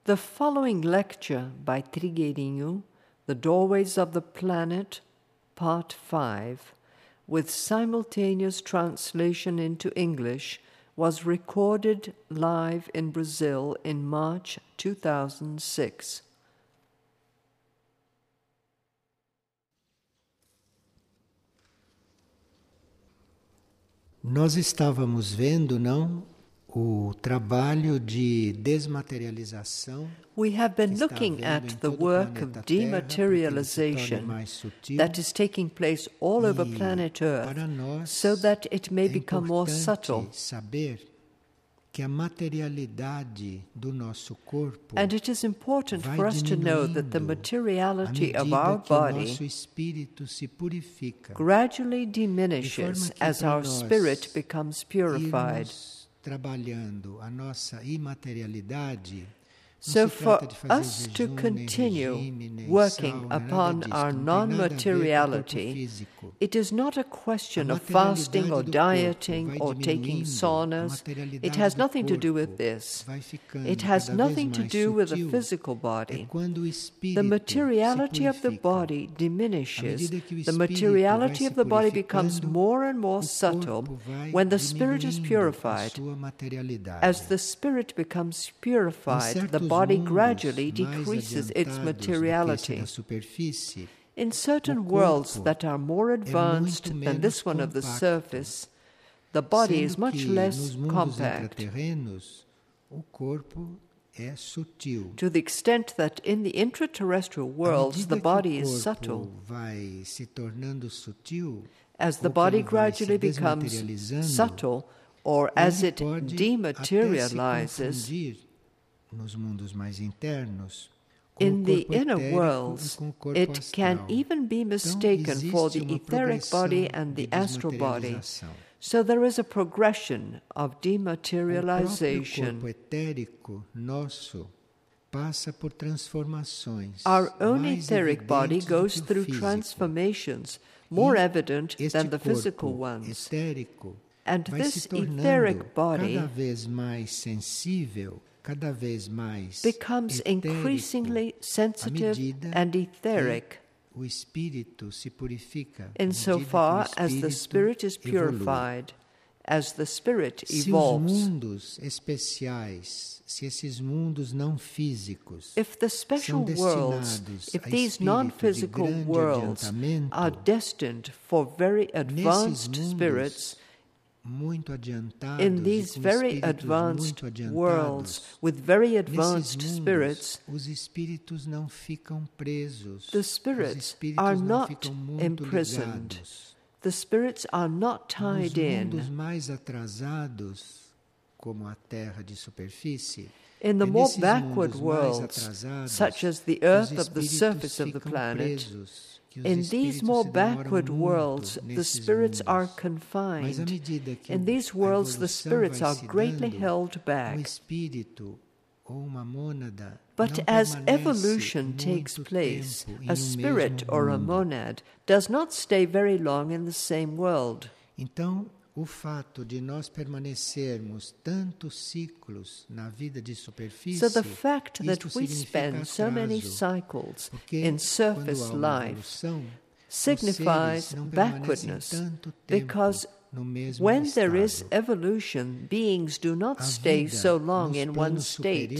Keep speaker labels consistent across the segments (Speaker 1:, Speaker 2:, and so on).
Speaker 1: The following lecture by Trigueirinho, The Doorways of the Planet, Part 5, with simultaneous translation into English, was recorded live in Brazil in March 2006.
Speaker 2: Nós estávamos vendo, não, o trabalho de desmaterialização.
Speaker 1: We have been looking at the work of dematerialization that is taking place all over planet Earth so that it may become more subtle.
Speaker 2: Saber que a materialidade do nosso corpo
Speaker 1: And it is important for us to know that the materiality of our body
Speaker 2: nosso espírito se purifica,
Speaker 1: gradually diminishes as our spirit becomes purified.
Speaker 2: Trabalhando a nossa imaterialidade.
Speaker 1: So for us to continue working upon our non-materiality, it is not a question of fasting or dieting or taking saunas. It has nothing to do with this. It has nothing to do with the physical body. The materiality of the body diminishes. The materiality of the body becomes more and more subtle when the spirit is purified. As the spirit becomes purified, the body gradually decreases its materiality. In certain worlds that are more advanced than this one of the surface, the body is much less compact, to the extent that in the intraterrestrial worlds the body is subtle. As the body gradually becomes subtle, or as it dematerializes, in the inner worlds, it can even be mistaken for the etheric body and the astral body. So there is a progression of dematerialization. Our own etheric body goes through transformations more evident than the physical ones. And this etheric body becomes increasingly sensitive and etheric insofar as the spirit is purified, as the spirit evolves. If the special worlds, if these non-physical worlds are destined for very advanced spirits, in these very advanced worlds, with very advanced spirits, the spirits are not imprisoned. The spirits are not tied in. In the more backward worlds, such as the earth of the surface of the planet, in these more backward worlds, the spirits are confined. In these worlds, the spirits are greatly held back. But as evolution takes place, a spirit or a monad does not stay very long in the same world.
Speaker 2: O fato de nós permanecermos tantos ciclos na vida de superfície,
Speaker 1: so the fact that we spend so many cycles in surface life signifies backwardness, because when there is evolution, beings do not stay so long in one state.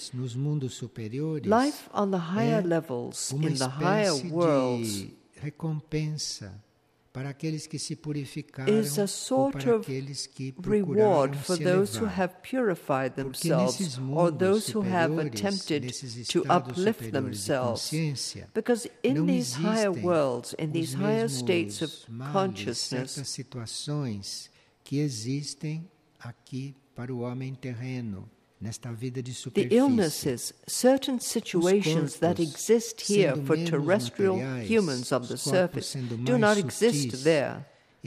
Speaker 1: Life on the higher levels, in the higher worlds, is a sort of reward for those who have purified themselves or those who have attempted to uplift themselves. Because in these higher worlds, in these higher states of consciousness, the illnesses, certain situations that exist here for terrestrial humans of the surface do not exist there.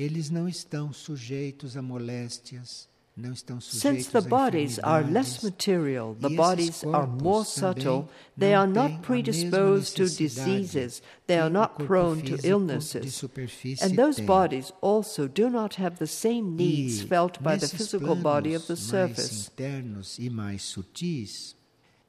Speaker 1: Since the bodies are less material, the bodies are more subtle, they are not predisposed to diseases, they are not prone to illnesses. And those bodies also do not have the same needs felt by the physical body of the surface.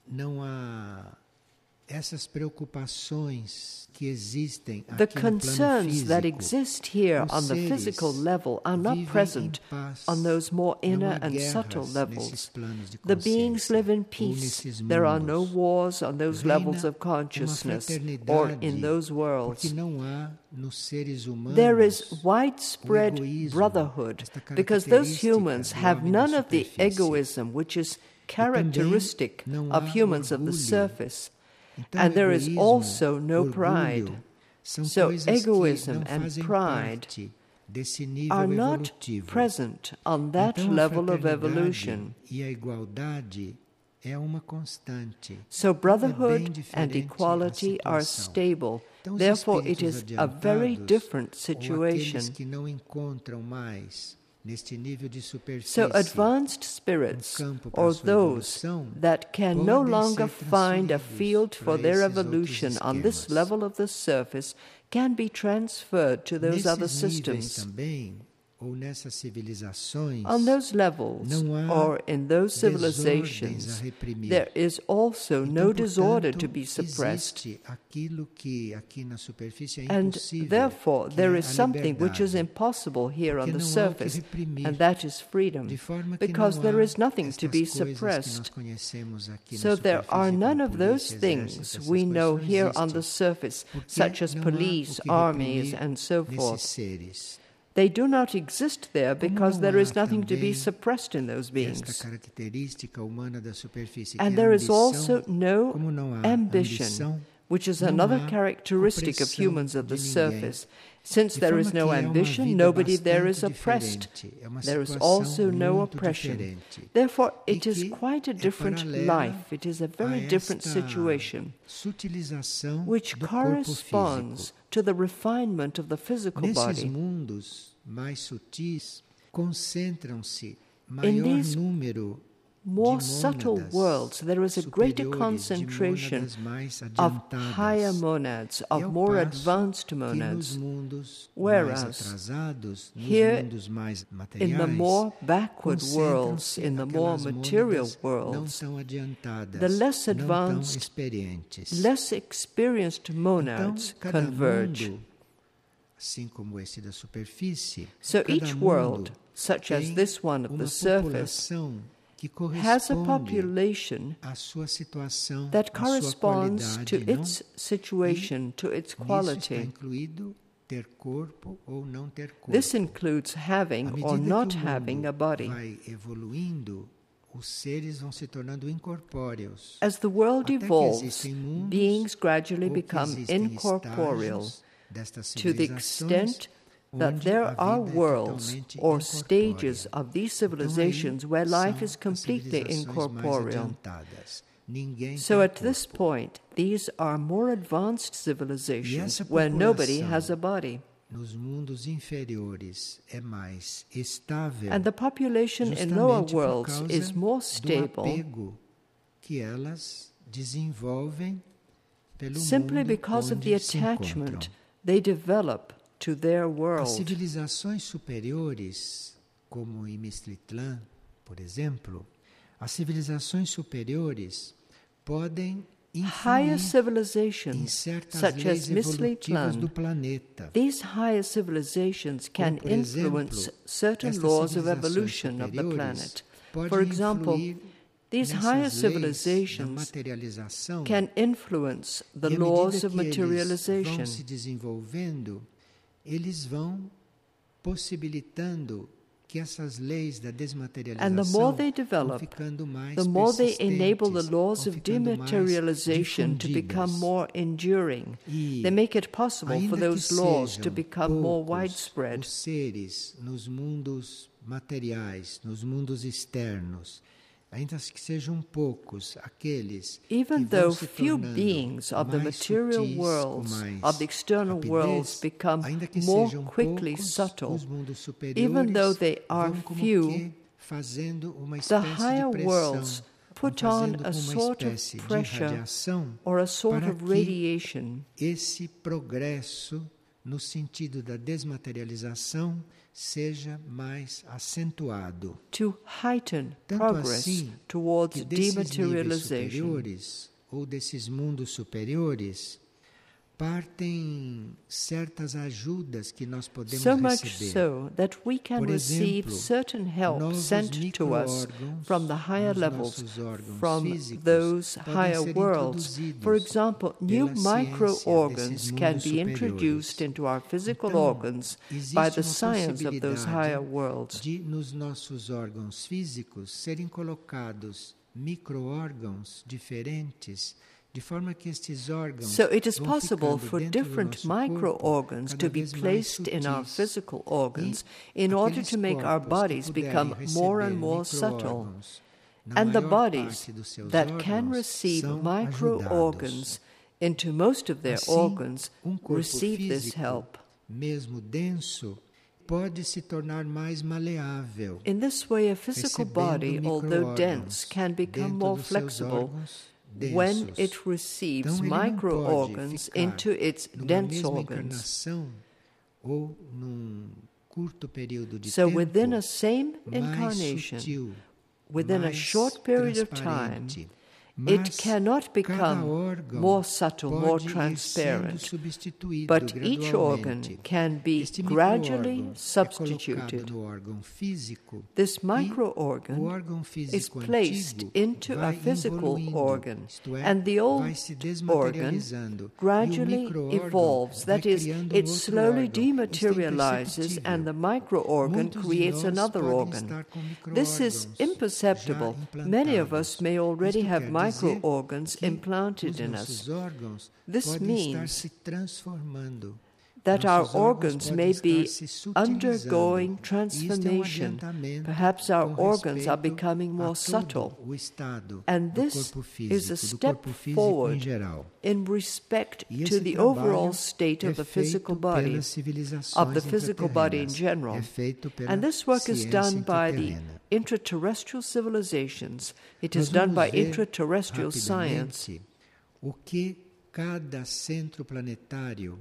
Speaker 2: não há essas preocupações que existem
Speaker 1: The
Speaker 2: aqui no plano
Speaker 1: concerns that
Speaker 2: físico.
Speaker 1: exist here
Speaker 2: Os
Speaker 1: on the
Speaker 2: seres
Speaker 1: physical level are not
Speaker 2: vivem
Speaker 1: present
Speaker 2: em paz.
Speaker 1: on those more inner
Speaker 2: Não há
Speaker 1: and
Speaker 2: guerras
Speaker 1: subtle
Speaker 2: nesses
Speaker 1: levels.
Speaker 2: planos de
Speaker 1: The beings
Speaker 2: consciência,
Speaker 1: live in
Speaker 2: ou
Speaker 1: peace.
Speaker 2: nesses
Speaker 1: There are no
Speaker 2: mundos.
Speaker 1: wars on those
Speaker 2: Reina
Speaker 1: levels of
Speaker 2: uma
Speaker 1: consciousness or
Speaker 2: fraternidade,
Speaker 1: in those worlds.
Speaker 2: porque não há nos seres humanos
Speaker 1: There is
Speaker 2: o
Speaker 1: widespread
Speaker 2: egoísmo,
Speaker 1: brotherhood
Speaker 2: esta
Speaker 1: because those
Speaker 2: característica
Speaker 1: humans
Speaker 2: do
Speaker 1: have
Speaker 2: homem da
Speaker 1: none of the
Speaker 2: superfície.
Speaker 1: egoism which is characteristic
Speaker 2: não
Speaker 1: of
Speaker 2: há
Speaker 1: humans of the
Speaker 2: orgulho.
Speaker 1: surface.
Speaker 2: Então,
Speaker 1: And there is
Speaker 2: egoísmo,
Speaker 1: also no
Speaker 2: orgulho,
Speaker 1: pride.
Speaker 2: são
Speaker 1: So
Speaker 2: coisas
Speaker 1: egoism
Speaker 2: que não
Speaker 1: and
Speaker 2: fazem
Speaker 1: pride
Speaker 2: parte desse nível
Speaker 1: are not
Speaker 2: evolutivo.
Speaker 1: present on that
Speaker 2: Então, a
Speaker 1: level of
Speaker 2: fraternidade
Speaker 1: evolution.
Speaker 2: e a igualdade é uma constante.
Speaker 1: So
Speaker 2: É bem
Speaker 1: brotherhood and
Speaker 2: diferente
Speaker 1: equality
Speaker 2: a
Speaker 1: are
Speaker 2: situação.
Speaker 1: stable.
Speaker 2: Então, os
Speaker 1: Therefore, it
Speaker 2: espíritos
Speaker 1: is a very
Speaker 2: adiantados,
Speaker 1: different
Speaker 2: ou
Speaker 1: situation.
Speaker 2: aqueles que não encontram mais neste nível de superfície
Speaker 1: So advanced spirits,
Speaker 2: campo para
Speaker 1: or
Speaker 2: sua
Speaker 1: those
Speaker 2: evolução,
Speaker 1: that can no
Speaker 2: podem
Speaker 1: longer
Speaker 2: ser
Speaker 1: find a
Speaker 2: transferidos
Speaker 1: field for
Speaker 2: para
Speaker 1: their
Speaker 2: esses
Speaker 1: evolution
Speaker 2: outros
Speaker 1: on this
Speaker 2: esquemas.
Speaker 1: level of the surface, can be transferred to those other
Speaker 2: Nesses níveis
Speaker 1: systems.
Speaker 2: também, ou nessas civilizações,
Speaker 1: On those levels,
Speaker 2: não há
Speaker 1: or in those
Speaker 2: desordens a
Speaker 1: civilizations,
Speaker 2: reprimir.
Speaker 1: there is also
Speaker 2: Então,
Speaker 1: no disorder to
Speaker 2: portanto,
Speaker 1: be suppressed.
Speaker 2: existe aquilo que aqui na superfície é
Speaker 1: And
Speaker 2: impossível,
Speaker 1: therefore,
Speaker 2: que
Speaker 1: there
Speaker 2: é
Speaker 1: is
Speaker 2: a
Speaker 1: something which is
Speaker 2: liberdade.
Speaker 1: impossible here on
Speaker 2: Porque
Speaker 1: the
Speaker 2: não há o que
Speaker 1: surface,
Speaker 2: reprimir,
Speaker 1: and that is freedom,
Speaker 2: de forma que
Speaker 1: because
Speaker 2: não
Speaker 1: there
Speaker 2: há
Speaker 1: is nothing to
Speaker 2: estas
Speaker 1: be
Speaker 2: coisas que nós
Speaker 1: suppressed.
Speaker 2: conhecemos aqui na
Speaker 1: So there are
Speaker 2: superfície,
Speaker 1: none
Speaker 2: como
Speaker 1: of those
Speaker 2: polícia,
Speaker 1: things
Speaker 2: exército, essas
Speaker 1: we
Speaker 2: coisas
Speaker 1: know
Speaker 2: não
Speaker 1: here on
Speaker 2: existem,
Speaker 1: the surface,
Speaker 2: porque
Speaker 1: such as
Speaker 2: não há
Speaker 1: police,
Speaker 2: o que
Speaker 1: armies,
Speaker 2: reprimir
Speaker 1: and so
Speaker 2: nesses
Speaker 1: forth.
Speaker 2: seres.
Speaker 1: They do not exist there because
Speaker 2: Como
Speaker 1: there
Speaker 2: não
Speaker 1: is
Speaker 2: há
Speaker 1: nothing to be
Speaker 2: também
Speaker 1: suppressed in those
Speaker 2: esta
Speaker 1: beings.
Speaker 2: característica humana da superfície,
Speaker 1: And
Speaker 2: que é a
Speaker 1: there is
Speaker 2: ambição,
Speaker 1: also no
Speaker 2: como não há
Speaker 1: ambition,
Speaker 2: ambição,
Speaker 1: which is
Speaker 2: não
Speaker 1: another
Speaker 2: há
Speaker 1: characteristic of
Speaker 2: opressão
Speaker 1: humans of the
Speaker 2: de ninguém.
Speaker 1: surface. Since
Speaker 2: De
Speaker 1: there is
Speaker 2: forma
Speaker 1: no
Speaker 2: que é uma
Speaker 1: ambition,
Speaker 2: vida
Speaker 1: nobody there is
Speaker 2: bastante
Speaker 1: oppressed.
Speaker 2: diferente. É uma
Speaker 1: There is
Speaker 2: situação
Speaker 1: also no
Speaker 2: muito
Speaker 1: oppression.
Speaker 2: diferente.
Speaker 1: Therefore,
Speaker 2: E
Speaker 1: it is
Speaker 2: que
Speaker 1: quite a
Speaker 2: é
Speaker 1: different
Speaker 2: paralela
Speaker 1: life. It is a
Speaker 2: a
Speaker 1: very different
Speaker 2: esta
Speaker 1: situation,
Speaker 2: sutilização
Speaker 1: which
Speaker 2: do corpo
Speaker 1: corresponds
Speaker 2: físico.
Speaker 1: to the refinement of the physical
Speaker 2: Nesses
Speaker 1: body.
Speaker 2: mundos mais sutis, concentram-se
Speaker 1: In
Speaker 2: maior
Speaker 1: these
Speaker 2: número
Speaker 1: more
Speaker 2: de
Speaker 1: subtle
Speaker 2: mônadas
Speaker 1: worlds, there is a greater
Speaker 2: superiores, de
Speaker 1: concentration
Speaker 2: mônadas mais
Speaker 1: of
Speaker 2: adiantadas.
Speaker 1: higher monads,
Speaker 2: E
Speaker 1: of
Speaker 2: ao
Speaker 1: more
Speaker 2: passo
Speaker 1: advanced
Speaker 2: que
Speaker 1: monads.
Speaker 2: nos mundos
Speaker 1: Whereas,
Speaker 2: mais atrasados, nos
Speaker 1: here,
Speaker 2: mundos mais
Speaker 1: In the more
Speaker 2: materiais,
Speaker 1: backward worlds,
Speaker 2: concentram-se
Speaker 1: in the more
Speaker 2: aquelas
Speaker 1: material
Speaker 2: mônadas
Speaker 1: worlds,
Speaker 2: não tão adiantadas,
Speaker 1: the less
Speaker 2: não tão
Speaker 1: advanced,
Speaker 2: experientes.
Speaker 1: less experienced monads
Speaker 2: Então, cada
Speaker 1: converge.
Speaker 2: mundo, assim como esse da superfície,
Speaker 1: So
Speaker 2: cada
Speaker 1: each world,
Speaker 2: mundo
Speaker 1: such as
Speaker 2: tem
Speaker 1: this one of
Speaker 2: uma
Speaker 1: the surface,
Speaker 2: população que
Speaker 1: has a
Speaker 2: corresponde
Speaker 1: population
Speaker 2: à sua situação,
Speaker 1: that
Speaker 2: à sua
Speaker 1: corresponds to
Speaker 2: qualidade, não?
Speaker 1: its situation, to its
Speaker 2: Nisso está
Speaker 1: quality.
Speaker 2: incluído ter corpo ou não ter corpo.
Speaker 1: This includes having
Speaker 2: À medida
Speaker 1: or
Speaker 2: que
Speaker 1: not
Speaker 2: o
Speaker 1: having
Speaker 2: mundo
Speaker 1: a body.
Speaker 2: vai evoluindo, os seres vão se tornando incorpóreos.
Speaker 1: As the world
Speaker 2: Até que
Speaker 1: evolves,
Speaker 2: existem mundos
Speaker 1: beings gradually
Speaker 2: ou que
Speaker 1: become
Speaker 2: existem
Speaker 1: incorporeal
Speaker 2: estágios destas
Speaker 1: to the
Speaker 2: civilizações
Speaker 1: extent that
Speaker 2: onde
Speaker 1: there
Speaker 2: a
Speaker 1: are
Speaker 2: vida é
Speaker 1: worlds
Speaker 2: totalmente
Speaker 1: or
Speaker 2: incorpórea.
Speaker 1: stages of these
Speaker 2: Então, aí
Speaker 1: civilizations where life
Speaker 2: são
Speaker 1: is
Speaker 2: as
Speaker 1: completely
Speaker 2: civilizações mais
Speaker 1: incorporeal.
Speaker 2: adiantadas. Ninguém
Speaker 1: So
Speaker 2: tem
Speaker 1: at this
Speaker 2: corpo.
Speaker 1: point, these are more advanced
Speaker 2: E
Speaker 1: civilizations
Speaker 2: essa
Speaker 1: where nobody
Speaker 2: população
Speaker 1: has a body.
Speaker 2: nos mundos inferiores é mais estável,
Speaker 1: And the population in lower
Speaker 2: justamente por
Speaker 1: worlds
Speaker 2: causa
Speaker 1: is more
Speaker 2: do
Speaker 1: stable
Speaker 2: apego que elas desenvolvem pelo
Speaker 1: simply
Speaker 2: mundo
Speaker 1: because of the
Speaker 2: onde se
Speaker 1: attachment
Speaker 2: encontram.
Speaker 1: they develop to their
Speaker 2: As
Speaker 1: world.
Speaker 2: civilizações superiores, como em Mistritlan, por exemplo, as civilizações superiores podem
Speaker 1: Higher
Speaker 2: influir em
Speaker 1: civilizations,
Speaker 2: certas
Speaker 1: such
Speaker 2: leis
Speaker 1: as
Speaker 2: evolutivas do
Speaker 1: Misli-Tlan,
Speaker 2: planeta.
Speaker 1: these higher civilizations can
Speaker 2: Como, por exemplo,
Speaker 1: influence certain
Speaker 2: estas
Speaker 1: laws of
Speaker 2: civilizações
Speaker 1: evolution of the
Speaker 2: superiores
Speaker 1: planet.
Speaker 2: podem
Speaker 1: For example,
Speaker 2: influir
Speaker 1: these
Speaker 2: nessas
Speaker 1: higher
Speaker 2: leis da
Speaker 1: civilizations
Speaker 2: materialização,
Speaker 1: can influence the
Speaker 2: e à
Speaker 1: laws
Speaker 2: medida
Speaker 1: of
Speaker 2: que eles
Speaker 1: materialization.
Speaker 2: vão se desenvolvendo, eles vão possibilitando que essas leis da
Speaker 1: And
Speaker 2: desmaterialização
Speaker 1: the more they
Speaker 2: vão
Speaker 1: develop,
Speaker 2: ficando mais
Speaker 1: the more they
Speaker 2: persistentes,
Speaker 1: enable the laws
Speaker 2: vão
Speaker 1: of
Speaker 2: ficando mais
Speaker 1: dematerialization to become
Speaker 2: difundidas.
Speaker 1: more enduring.
Speaker 2: E,
Speaker 1: They make it possible for
Speaker 2: ainda que
Speaker 1: those laws to
Speaker 2: sejam
Speaker 1: become more
Speaker 2: poucos
Speaker 1: widespread.
Speaker 2: os seres nos mundos materiais, nos mundos externos, ainda que sejam poucos aqueles
Speaker 1: Even
Speaker 2: que vão
Speaker 1: though
Speaker 2: se
Speaker 1: few
Speaker 2: tornando
Speaker 1: beings of the
Speaker 2: mais
Speaker 1: material
Speaker 2: sutis, com
Speaker 1: worlds,
Speaker 2: mais
Speaker 1: of the external
Speaker 2: rapidez,
Speaker 1: worlds, become
Speaker 2: ainda que
Speaker 1: more
Speaker 2: sejam
Speaker 1: quickly
Speaker 2: poucos,
Speaker 1: subtle,
Speaker 2: os mundos superiores
Speaker 1: even though they are
Speaker 2: vão como
Speaker 1: few,
Speaker 2: que fazendo uma
Speaker 1: the
Speaker 2: espécie
Speaker 1: higher
Speaker 2: de pressão,
Speaker 1: worlds put on
Speaker 2: fazendo
Speaker 1: a
Speaker 2: uma
Speaker 1: sort of
Speaker 2: espécie de
Speaker 1: pressure
Speaker 2: radiação
Speaker 1: or a sort
Speaker 2: para
Speaker 1: of
Speaker 2: que
Speaker 1: radiation
Speaker 2: esse progresso no sentido da desmaterialização, seja mais acentuado.
Speaker 1: To heighten
Speaker 2: Tanto
Speaker 1: progress
Speaker 2: assim
Speaker 1: towards
Speaker 2: que desses níveis
Speaker 1: dematerialization.
Speaker 2: superiores ou desses mundos superiores partem certas ajudas que nós podemos
Speaker 1: So much
Speaker 2: receber.
Speaker 1: so that we can
Speaker 2: Por
Speaker 1: receive
Speaker 2: exemplo,
Speaker 1: certain help
Speaker 2: novos
Speaker 1: sent to us
Speaker 2: micro-órgãos
Speaker 1: from the higher
Speaker 2: nos
Speaker 1: levels,
Speaker 2: nossos órgãos
Speaker 1: from
Speaker 2: físicos
Speaker 1: those
Speaker 2: podem
Speaker 1: higher
Speaker 2: ser
Speaker 1: worlds.
Speaker 2: introduzidos
Speaker 1: For example, new
Speaker 2: pela ciência
Speaker 1: microorgans
Speaker 2: desses
Speaker 1: can
Speaker 2: mundos
Speaker 1: be introduced
Speaker 2: superiores.
Speaker 1: into our physical
Speaker 2: Então,
Speaker 1: organs
Speaker 2: existe
Speaker 1: by the
Speaker 2: uma
Speaker 1: science of those higher
Speaker 2: possibilidade
Speaker 1: worlds.
Speaker 2: de, nos nossos órgãos físicos, serem colocados micro-órgãos diferentes, de forma que estes órgãos
Speaker 1: So it is
Speaker 2: vão
Speaker 1: possible
Speaker 2: ficando
Speaker 1: for
Speaker 2: dentro do
Speaker 1: different
Speaker 2: nosso corpo
Speaker 1: microorgans
Speaker 2: cada
Speaker 1: to be
Speaker 2: vez mais
Speaker 1: placed in our
Speaker 2: sutis.
Speaker 1: physical organs
Speaker 2: E
Speaker 1: in order
Speaker 2: aqueles
Speaker 1: to make our
Speaker 2: corpos que
Speaker 1: bodies
Speaker 2: puderem
Speaker 1: become more and
Speaker 2: receber
Speaker 1: more subtle.
Speaker 2: micro-órgãos na
Speaker 1: And the
Speaker 2: maior
Speaker 1: bodies
Speaker 2: parte dos seus
Speaker 1: that can
Speaker 2: órgãos
Speaker 1: receive
Speaker 2: são
Speaker 1: microorgans into most of their
Speaker 2: Assim,
Speaker 1: organs
Speaker 2: corpo
Speaker 1: receive this
Speaker 2: físico,
Speaker 1: help.
Speaker 2: mesmo denso, pode se tornar mais maleável.
Speaker 1: In this way, a physical body,
Speaker 2: recebendo
Speaker 1: although
Speaker 2: micro-órgãos
Speaker 1: dense, can become
Speaker 2: dentro
Speaker 1: more
Speaker 2: dos seus
Speaker 1: flexible
Speaker 2: órgãos
Speaker 1: when
Speaker 2: densos.
Speaker 1: it receives
Speaker 2: Então, ele não
Speaker 1: microorgans
Speaker 2: pode ficar
Speaker 1: into its
Speaker 2: numa
Speaker 1: dense
Speaker 2: mesma
Speaker 1: organs.
Speaker 2: encarnação ou num curto período de
Speaker 1: So
Speaker 2: tempo
Speaker 1: within a same
Speaker 2: mais
Speaker 1: incarnation,
Speaker 2: sutil,
Speaker 1: within a
Speaker 2: mais
Speaker 1: short period of time,
Speaker 2: transparente.
Speaker 1: it
Speaker 2: Mas
Speaker 1: cannot
Speaker 2: cada
Speaker 1: become
Speaker 2: órgão
Speaker 1: more subtle, more
Speaker 2: pode ir sendo
Speaker 1: transparent,
Speaker 2: substituído
Speaker 1: but each organ
Speaker 2: gradualmente.
Speaker 1: can be
Speaker 2: Este
Speaker 1: gradually
Speaker 2: micro-órgão é
Speaker 1: substituted.
Speaker 2: colocado no órgão físico
Speaker 1: This
Speaker 2: e o
Speaker 1: microorgan
Speaker 2: órgão
Speaker 1: is
Speaker 2: físico
Speaker 1: placed
Speaker 2: antigo
Speaker 1: into a
Speaker 2: vai
Speaker 1: physical
Speaker 2: evoluindo,
Speaker 1: organ,
Speaker 2: isto é,
Speaker 1: and the old
Speaker 2: vai se
Speaker 1: organ
Speaker 2: desmaterializando,
Speaker 1: gradually
Speaker 2: e o micro-órgão
Speaker 1: evolves.
Speaker 2: vai
Speaker 1: That is,
Speaker 2: criando
Speaker 1: it
Speaker 2: outro
Speaker 1: slowly
Speaker 2: órgão. Isto é
Speaker 1: dematerializes, and the microorgan
Speaker 2: Muitos de
Speaker 1: creates
Speaker 2: nós
Speaker 1: another
Speaker 2: podem
Speaker 1: organ.
Speaker 2: estar com
Speaker 1: This is
Speaker 2: micro-órgãos
Speaker 1: imperceptible.
Speaker 2: já
Speaker 1: Many of us
Speaker 2: implantados.
Speaker 1: may already
Speaker 2: Isto
Speaker 1: have
Speaker 2: quer dizer
Speaker 1: microorgans
Speaker 2: que
Speaker 1: implanted
Speaker 2: os
Speaker 1: in
Speaker 2: nossos
Speaker 1: us.
Speaker 2: órgãos
Speaker 1: This
Speaker 2: podem estar
Speaker 1: means
Speaker 2: se transformando.
Speaker 1: that our
Speaker 2: Nossos órgãos
Speaker 1: organs
Speaker 2: podem
Speaker 1: may
Speaker 2: estar
Speaker 1: be
Speaker 2: se sutilizando.
Speaker 1: undergoing
Speaker 2: Isto é
Speaker 1: transformation.
Speaker 2: adiantamento
Speaker 1: Perhaps our
Speaker 2: com
Speaker 1: organs are
Speaker 2: respeito
Speaker 1: becoming
Speaker 2: a
Speaker 1: more
Speaker 2: todo
Speaker 1: subtle.
Speaker 2: o estado
Speaker 1: And
Speaker 2: do
Speaker 1: this
Speaker 2: corpo
Speaker 1: is a
Speaker 2: físico, do
Speaker 1: step
Speaker 2: corpo físico em
Speaker 1: forward
Speaker 2: geral.
Speaker 1: in respect
Speaker 2: E
Speaker 1: to
Speaker 2: esse
Speaker 1: the
Speaker 2: trabalho
Speaker 1: overall state
Speaker 2: é
Speaker 1: of the
Speaker 2: feito
Speaker 1: physical body,
Speaker 2: pelas civilizações
Speaker 1: of the physical body in
Speaker 2: intraterrenas.
Speaker 1: general.
Speaker 2: É feito pela
Speaker 1: And this work is
Speaker 2: ciência
Speaker 1: done by the
Speaker 2: intraterrena.
Speaker 1: intraterrestrial civilizations. It is
Speaker 2: Nós
Speaker 1: done
Speaker 2: vamos
Speaker 1: by
Speaker 2: ver
Speaker 1: intraterrestrial science.
Speaker 2: rapidamente o que cada centro planetário,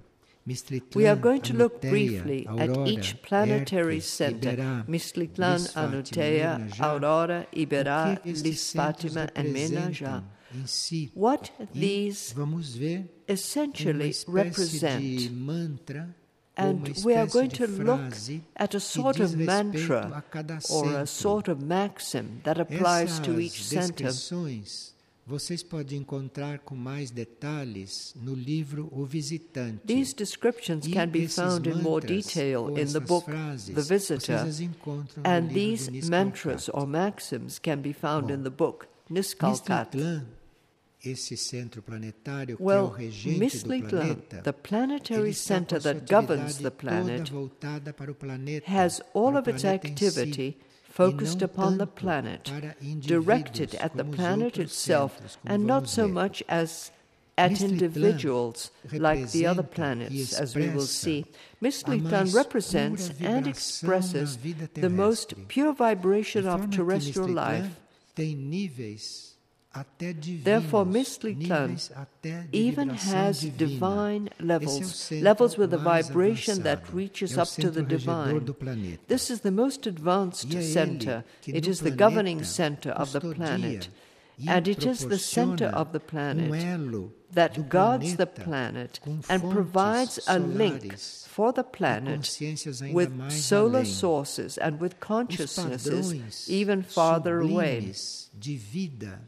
Speaker 1: We are going
Speaker 2: Mistritlan,
Speaker 1: to look
Speaker 2: Anuteia,
Speaker 1: briefly at
Speaker 2: Aurora,
Speaker 1: each planetary
Speaker 2: Herpes,
Speaker 1: center,
Speaker 2: Iberá,
Speaker 1: Mistritlan,
Speaker 2: Lis Fátima,
Speaker 1: Anuteia,
Speaker 2: Menajá,
Speaker 1: Aurora, Iberá,
Speaker 2: o que estes
Speaker 1: Lis
Speaker 2: centros
Speaker 1: Fátima, and Menajá.
Speaker 2: representam em si.
Speaker 1: What
Speaker 2: E
Speaker 1: these
Speaker 2: vamos ver uma
Speaker 1: essentially
Speaker 2: espécie de
Speaker 1: mantra
Speaker 2: mantra
Speaker 1: and
Speaker 2: ou uma
Speaker 1: we are going
Speaker 2: espécie
Speaker 1: to
Speaker 2: de
Speaker 1: look
Speaker 2: frase
Speaker 1: at a
Speaker 2: que
Speaker 1: sort
Speaker 2: diz
Speaker 1: of
Speaker 2: respeito
Speaker 1: mantra
Speaker 2: a cada
Speaker 1: or a
Speaker 2: centro.
Speaker 1: sort of maxim that applies to each
Speaker 2: Essas
Speaker 1: center.
Speaker 2: descrições vocês podem encontrar com mais detalhes no livro O Visitante.
Speaker 1: These descriptions
Speaker 2: E
Speaker 1: can be
Speaker 2: esses
Speaker 1: found in more
Speaker 2: mantras,
Speaker 1: detail
Speaker 2: ou
Speaker 1: in the
Speaker 2: essas
Speaker 1: book
Speaker 2: frases,
Speaker 1: The Visitor,
Speaker 2: vocês as encontram no
Speaker 1: and
Speaker 2: livro
Speaker 1: these
Speaker 2: do Niscal
Speaker 1: mantras
Speaker 2: Kat.
Speaker 1: or maxims can be found
Speaker 2: Bom,
Speaker 1: in the book Niskalkat.
Speaker 2: Mistritlan, esse centro planetário que é o
Speaker 1: Well,
Speaker 2: regente do
Speaker 1: Mistritlan,
Speaker 2: planeta,
Speaker 1: the planetary
Speaker 2: ele está com
Speaker 1: center
Speaker 2: a sua
Speaker 1: that governs
Speaker 2: atividade
Speaker 1: the planet,
Speaker 2: toda voltada para o planeta,
Speaker 1: has all
Speaker 2: para o
Speaker 1: of its
Speaker 2: planeta em si,
Speaker 1: activity
Speaker 2: e
Speaker 1: focused
Speaker 2: não
Speaker 1: upon the
Speaker 2: tanto
Speaker 1: planet,
Speaker 2: para indivíduos
Speaker 1: directed at the
Speaker 2: como os
Speaker 1: planet
Speaker 2: outros
Speaker 1: itself,
Speaker 2: centros, como
Speaker 1: and not
Speaker 2: vamos
Speaker 1: so
Speaker 2: ver.
Speaker 1: much as at
Speaker 2: Mistritlan
Speaker 1: individuals like the other
Speaker 2: representa
Speaker 1: planets,
Speaker 2: e
Speaker 1: as we will
Speaker 2: expressa
Speaker 1: see.
Speaker 2: a
Speaker 1: Mistritlan
Speaker 2: mais
Speaker 1: represents
Speaker 2: pura
Speaker 1: and
Speaker 2: vibração
Speaker 1: expresses
Speaker 2: da vida
Speaker 1: the most
Speaker 2: terrestre.
Speaker 1: pure vibration
Speaker 2: De
Speaker 1: of
Speaker 2: forma que
Speaker 1: terrestrial
Speaker 2: Mistritlan
Speaker 1: life.
Speaker 2: tem níveis até divinos,
Speaker 1: Therefore, Mistritlan
Speaker 2: níveis até de
Speaker 1: even
Speaker 2: vibração
Speaker 1: has
Speaker 2: divina.
Speaker 1: divine
Speaker 2: Esse é o
Speaker 1: levels,
Speaker 2: centro
Speaker 1: levels with a
Speaker 2: mais
Speaker 1: vibration that
Speaker 2: avançado.
Speaker 1: reaches
Speaker 2: É o
Speaker 1: up to the
Speaker 2: centro regedor
Speaker 1: divine.
Speaker 2: do planeta.
Speaker 1: This is the most advanced
Speaker 2: E é ele
Speaker 1: center.
Speaker 2: que
Speaker 1: It
Speaker 2: no
Speaker 1: is the
Speaker 2: planeta
Speaker 1: governing center of the
Speaker 2: custodia
Speaker 1: planet.
Speaker 2: e
Speaker 1: And it is the center
Speaker 2: proporciona
Speaker 1: of the planet
Speaker 2: elo
Speaker 1: that
Speaker 2: do
Speaker 1: guards the
Speaker 2: planeta
Speaker 1: planet
Speaker 2: com
Speaker 1: and
Speaker 2: fontes
Speaker 1: provides a link
Speaker 2: solares
Speaker 1: for the
Speaker 2: e
Speaker 1: planet
Speaker 2: consciências ainda
Speaker 1: with
Speaker 2: mais
Speaker 1: solar
Speaker 2: além.
Speaker 1: sources and with
Speaker 2: Os
Speaker 1: consciousnesses
Speaker 2: padrões
Speaker 1: even farther away.
Speaker 2: sublimes de vida,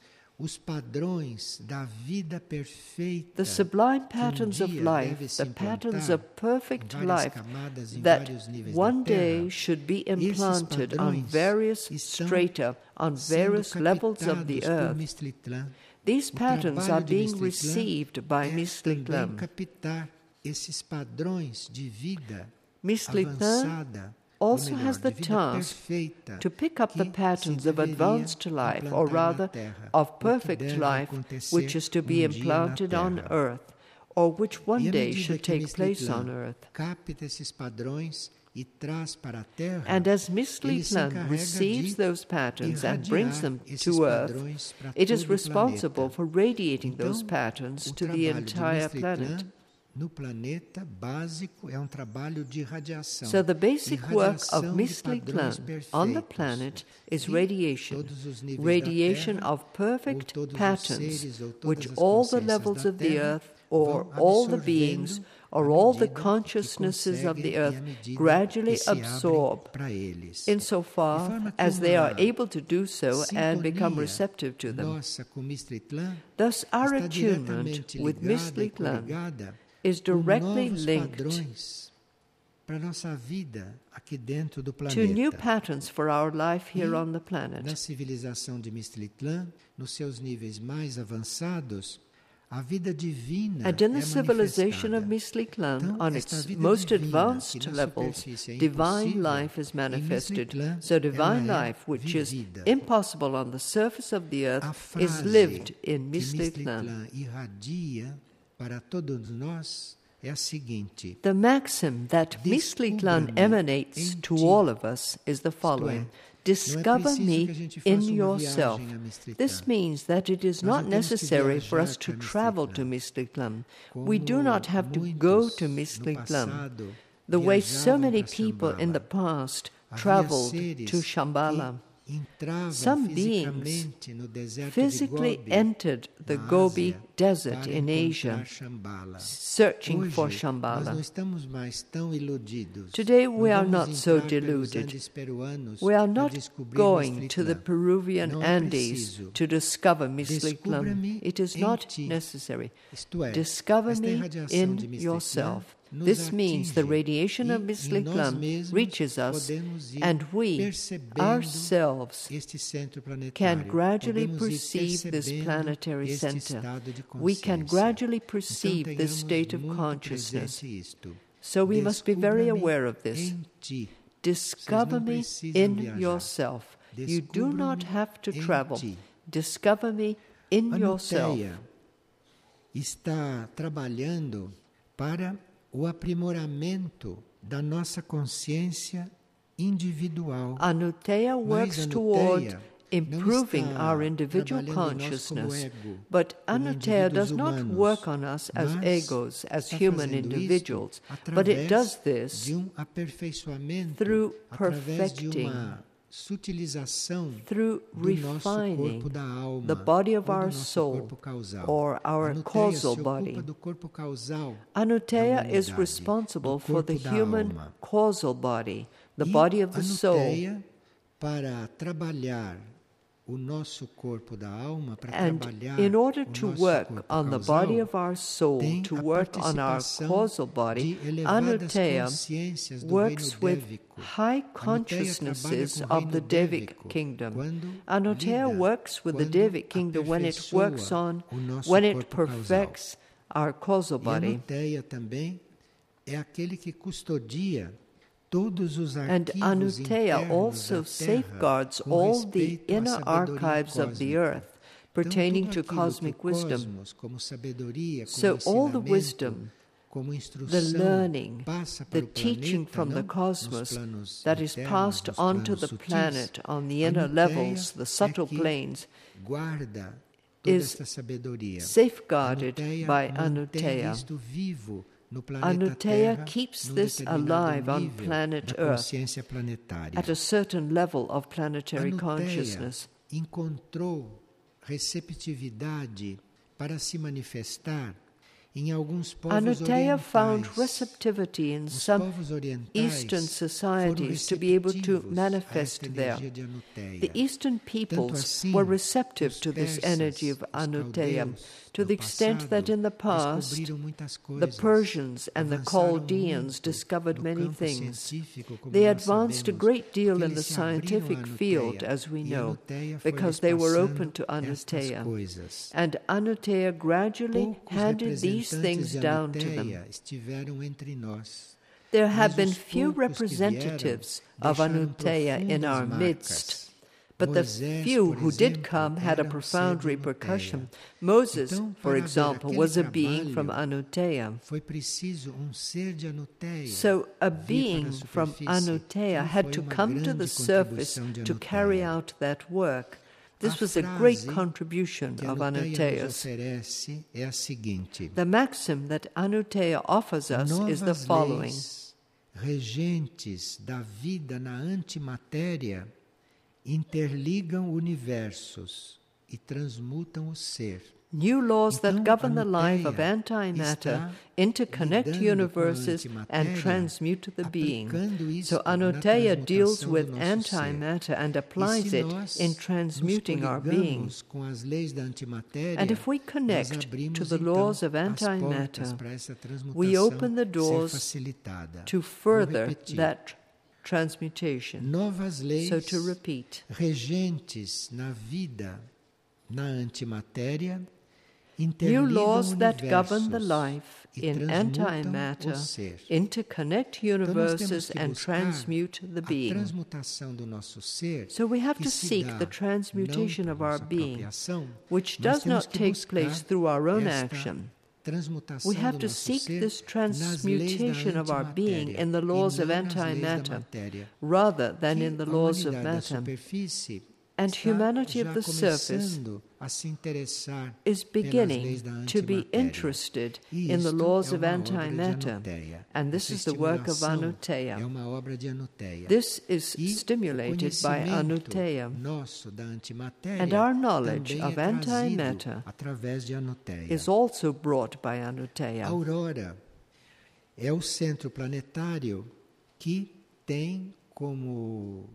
Speaker 2: os padrões da vida perfeita,
Speaker 1: The sublime
Speaker 2: que
Speaker 1: patterns of
Speaker 2: dia
Speaker 1: life,
Speaker 2: deve se
Speaker 1: the patterns
Speaker 2: implantar
Speaker 1: of perfect
Speaker 2: em várias
Speaker 1: life
Speaker 2: camadas, em
Speaker 1: that
Speaker 2: vários níveis
Speaker 1: one
Speaker 2: da Terra.
Speaker 1: day should be
Speaker 2: Esses
Speaker 1: implanted on
Speaker 2: padrões
Speaker 1: various
Speaker 2: estão
Speaker 1: strata, on
Speaker 2: sendo
Speaker 1: various levels of the
Speaker 2: captados por
Speaker 1: earth.
Speaker 2: Mistritlan.
Speaker 1: These
Speaker 2: O
Speaker 1: patterns
Speaker 2: trabalho
Speaker 1: are
Speaker 2: de
Speaker 1: being
Speaker 2: Mistritlan
Speaker 1: received by
Speaker 2: é também
Speaker 1: Mistritlan.
Speaker 2: captar esses padrões de vida
Speaker 1: Mistritlan
Speaker 2: avançada,
Speaker 1: also
Speaker 2: ou melhor,
Speaker 1: has the
Speaker 2: de vida
Speaker 1: task
Speaker 2: perfeita,
Speaker 1: to pick up the
Speaker 2: que
Speaker 1: patterns
Speaker 2: se
Speaker 1: of
Speaker 2: deveria
Speaker 1: advanced life, or
Speaker 2: implantar na
Speaker 1: rather
Speaker 2: Terra,
Speaker 1: of
Speaker 2: ou que
Speaker 1: perfect
Speaker 2: deve
Speaker 1: life,
Speaker 2: acontecer
Speaker 1: which is to be
Speaker 2: dia na
Speaker 1: implanted on
Speaker 2: Terra.
Speaker 1: earth, or which one
Speaker 2: E à
Speaker 1: day
Speaker 2: medida
Speaker 1: should
Speaker 2: que
Speaker 1: take place
Speaker 2: Mistritlan
Speaker 1: on earth.
Speaker 2: capta esses padrões e traz para a Terra,
Speaker 1: And as
Speaker 2: ele se
Speaker 1: Mistritlan
Speaker 2: encarrega
Speaker 1: receives
Speaker 2: de
Speaker 1: those patterns and brings them
Speaker 2: irradiar esses
Speaker 1: to earth,
Speaker 2: padrões para
Speaker 1: it is
Speaker 2: todo o
Speaker 1: responsible
Speaker 2: planeta.
Speaker 1: for radiating
Speaker 2: Então,
Speaker 1: those patterns
Speaker 2: o
Speaker 1: to the
Speaker 2: trabalho de
Speaker 1: entire
Speaker 2: Mistritlan
Speaker 1: planet.
Speaker 2: no planeta básico é trabalho de radiação.
Speaker 1: So the basic work of Mistli-Tlan on the planet is radiation, radiation of perfect patterns, which all the levels of the earth, or all the beings, or all the consciousnesses of the earth gradually absorb, insofar as they are able to do so and become receptive to them. Thus, our attunement with Mistli-Tlan is directly linked to new patterns for our life here on the planet.
Speaker 2: Na civilização de Mistli-Tlan, nos seus níveis mais avançados, a vida divina
Speaker 1: and in the civilization of Mistli-Tlan, on its most advanced levels, divine life is manifested. So divine life, which is impossible on the surface of the earth, is lived in Mistli-Tlan.
Speaker 2: Para todos nós é a seguinte:
Speaker 1: the maxim that Mistli-Tlan emanates to all of us is the following: discover me in yourself. This means that it is not necessary for us to travel to Mistli-Tlan. We do not have to go to Mistli-Tlan, the way so many people in the past traveled to Shambhala. Some beings physically entered the Gobi Desert in Asia, searching for Shambhala. Today we are not so deluded. We are not going to the Peruvian Andes to discover Mistli-Tlan. It is not necessary. Discover me in yourself. This means the radiation of Mistli-Tlan reaches us, and we ourselves can gradually perceive this planetary center. We can gradually perceive this state of consciousness. So we must be very aware of this. Discover me in yourself. You do not have to travel. Discover me in yourself.
Speaker 2: Está trabalhando para o aprimoramento da nossa consciência individual.
Speaker 1: Anuteya works toward improving our individual consciousness, but Anuteya does not work on us as egos, as human individuals, but it does this through perfecting, through refining the body of our soul, or our causal body. Anuteya is responsible for the human causal body, the body of the soul.
Speaker 2: Para trabalhar o nosso corpo da alma, para
Speaker 1: and in order to work on the body of our soul, to work on our causal body, Anuteya works with high consciousnesses of the Devic kingdom. Anuteya works with the Devic kingdom when it works on, when it perfects our causal body.
Speaker 2: Anuteya também é aquele que custodia
Speaker 1: and Anuteya also safeguards all the inner archives of the earth pertaining to cosmic wisdom. So all the wisdom, the learning, the teaching from the cosmos that is passed onto the planet on the inner levels, the subtle planes, is safeguarded by Anuteya. Anuteya keeps this alive on planet Earth at a certain level of planetary consciousness.
Speaker 2: Encontrou receptividade para se manifestar em alguns povos
Speaker 1: Anuteya found
Speaker 2: orientais.
Speaker 1: receptivity in some Eastern societies to be able to manifest there. The Eastern peoples were receptive to this energy of Anuteya, to the extent that in the past, the Persians and the Chaldeans discovered many things. They advanced a great deal in the scientific field, as we know, because they were open to Anuteya. And Anuteya gradually handed these things down to them. There have been few representatives of Anuteya in our midst, but the few who did come had a profound repercussion. Moses, for example, was a being from Anuteya. So a being from Anuteya had to come to the surface to carry out that work. This was a great contribution
Speaker 2: que
Speaker 1: of
Speaker 2: Anuttaya nos
Speaker 1: Anuttaya's.
Speaker 2: oferece é a seguinte:
Speaker 1: The maxim that Anuttaya offers us is the
Speaker 2: novas
Speaker 1: following.
Speaker 2: leis regentes da vida na antimatéria interligam universos e transmutam o ser.
Speaker 1: New laws that
Speaker 2: Então,
Speaker 1: govern the life of
Speaker 2: Anuttaya
Speaker 1: antimatter
Speaker 2: está
Speaker 1: interconnect
Speaker 2: lidando com a
Speaker 1: universes and
Speaker 2: antimatéria,
Speaker 1: transmute the being.
Speaker 2: aplicando isso
Speaker 1: So
Speaker 2: na
Speaker 1: Anuttaya
Speaker 2: transmutação
Speaker 1: deals
Speaker 2: do
Speaker 1: with
Speaker 2: nosso
Speaker 1: antimatter and
Speaker 2: E
Speaker 1: applies
Speaker 2: se
Speaker 1: it
Speaker 2: nós
Speaker 1: in transmuting
Speaker 2: nos
Speaker 1: our being.
Speaker 2: coligamos com as leis da antimatéria,
Speaker 1: And if we
Speaker 2: nós
Speaker 1: connect
Speaker 2: abrimos
Speaker 1: to the
Speaker 2: então
Speaker 1: laws of
Speaker 2: as
Speaker 1: antimatter,
Speaker 2: portas para essa transmutação
Speaker 1: we open the
Speaker 2: ser
Speaker 1: doors
Speaker 2: facilitada.
Speaker 1: to
Speaker 2: Vou
Speaker 1: further
Speaker 2: repetir.
Speaker 1: that transmutation.
Speaker 2: Novas leis
Speaker 1: So to repeat,
Speaker 2: regentes na vida na antimatéria
Speaker 1: new
Speaker 2: interligam
Speaker 1: laws that govern the
Speaker 2: universos
Speaker 1: life
Speaker 2: e
Speaker 1: in
Speaker 2: transmutam
Speaker 1: antimatter
Speaker 2: o ser.
Speaker 1: interconnect
Speaker 2: Então nós temos
Speaker 1: universes
Speaker 2: que
Speaker 1: and
Speaker 2: buscar
Speaker 1: transmute the
Speaker 2: a
Speaker 1: being.
Speaker 2: transmutação do nosso ser,
Speaker 1: So we have
Speaker 2: que
Speaker 1: to
Speaker 2: se
Speaker 1: seek
Speaker 2: dá
Speaker 1: the transmutation
Speaker 2: não
Speaker 1: of
Speaker 2: por
Speaker 1: our
Speaker 2: nossa
Speaker 1: being,
Speaker 2: própria ação,
Speaker 1: which
Speaker 2: nós
Speaker 1: does
Speaker 2: temos
Speaker 1: not
Speaker 2: que
Speaker 1: take
Speaker 2: buscar
Speaker 1: place through our own
Speaker 2: esta
Speaker 1: action.
Speaker 2: transmutação
Speaker 1: We have
Speaker 2: do
Speaker 1: to
Speaker 2: nosso
Speaker 1: seek
Speaker 2: ser
Speaker 1: this
Speaker 2: nas leis da
Speaker 1: transmutation of our being
Speaker 2: antimatéria
Speaker 1: in the
Speaker 2: e
Speaker 1: laws of
Speaker 2: não nas leis da
Speaker 1: antimatter,
Speaker 2: matéria,
Speaker 1: rather than
Speaker 2: que
Speaker 1: in the
Speaker 2: a
Speaker 1: laws of
Speaker 2: humanidade da
Speaker 1: matter.
Speaker 2: superfície
Speaker 1: And
Speaker 2: está
Speaker 1: humanity
Speaker 2: já
Speaker 1: of the surface
Speaker 2: começando a se interessar
Speaker 1: is
Speaker 2: pelas leis
Speaker 1: beginning
Speaker 2: da
Speaker 1: to be
Speaker 2: antimatéria.
Speaker 1: interested
Speaker 2: E
Speaker 1: in the
Speaker 2: isto
Speaker 1: laws
Speaker 2: é
Speaker 1: of
Speaker 2: uma obra de
Speaker 1: antimatter.
Speaker 2: Anuttaya.
Speaker 1: And this
Speaker 2: Essa
Speaker 1: is the work of
Speaker 2: estimulação
Speaker 1: Anuttaya.
Speaker 2: é uma obra de Anuttaya.
Speaker 1: This is
Speaker 2: E
Speaker 1: stimulated
Speaker 2: o
Speaker 1: by
Speaker 2: conhecimento
Speaker 1: Anuttaya.
Speaker 2: nosso da antimatéria
Speaker 1: And our knowledge
Speaker 2: também
Speaker 1: of
Speaker 2: é trazido
Speaker 1: antimatter
Speaker 2: através de Anuttaya.
Speaker 1: is also brought by
Speaker 2: A
Speaker 1: Anuttaya.
Speaker 2: aurora é o centro planetário que tem como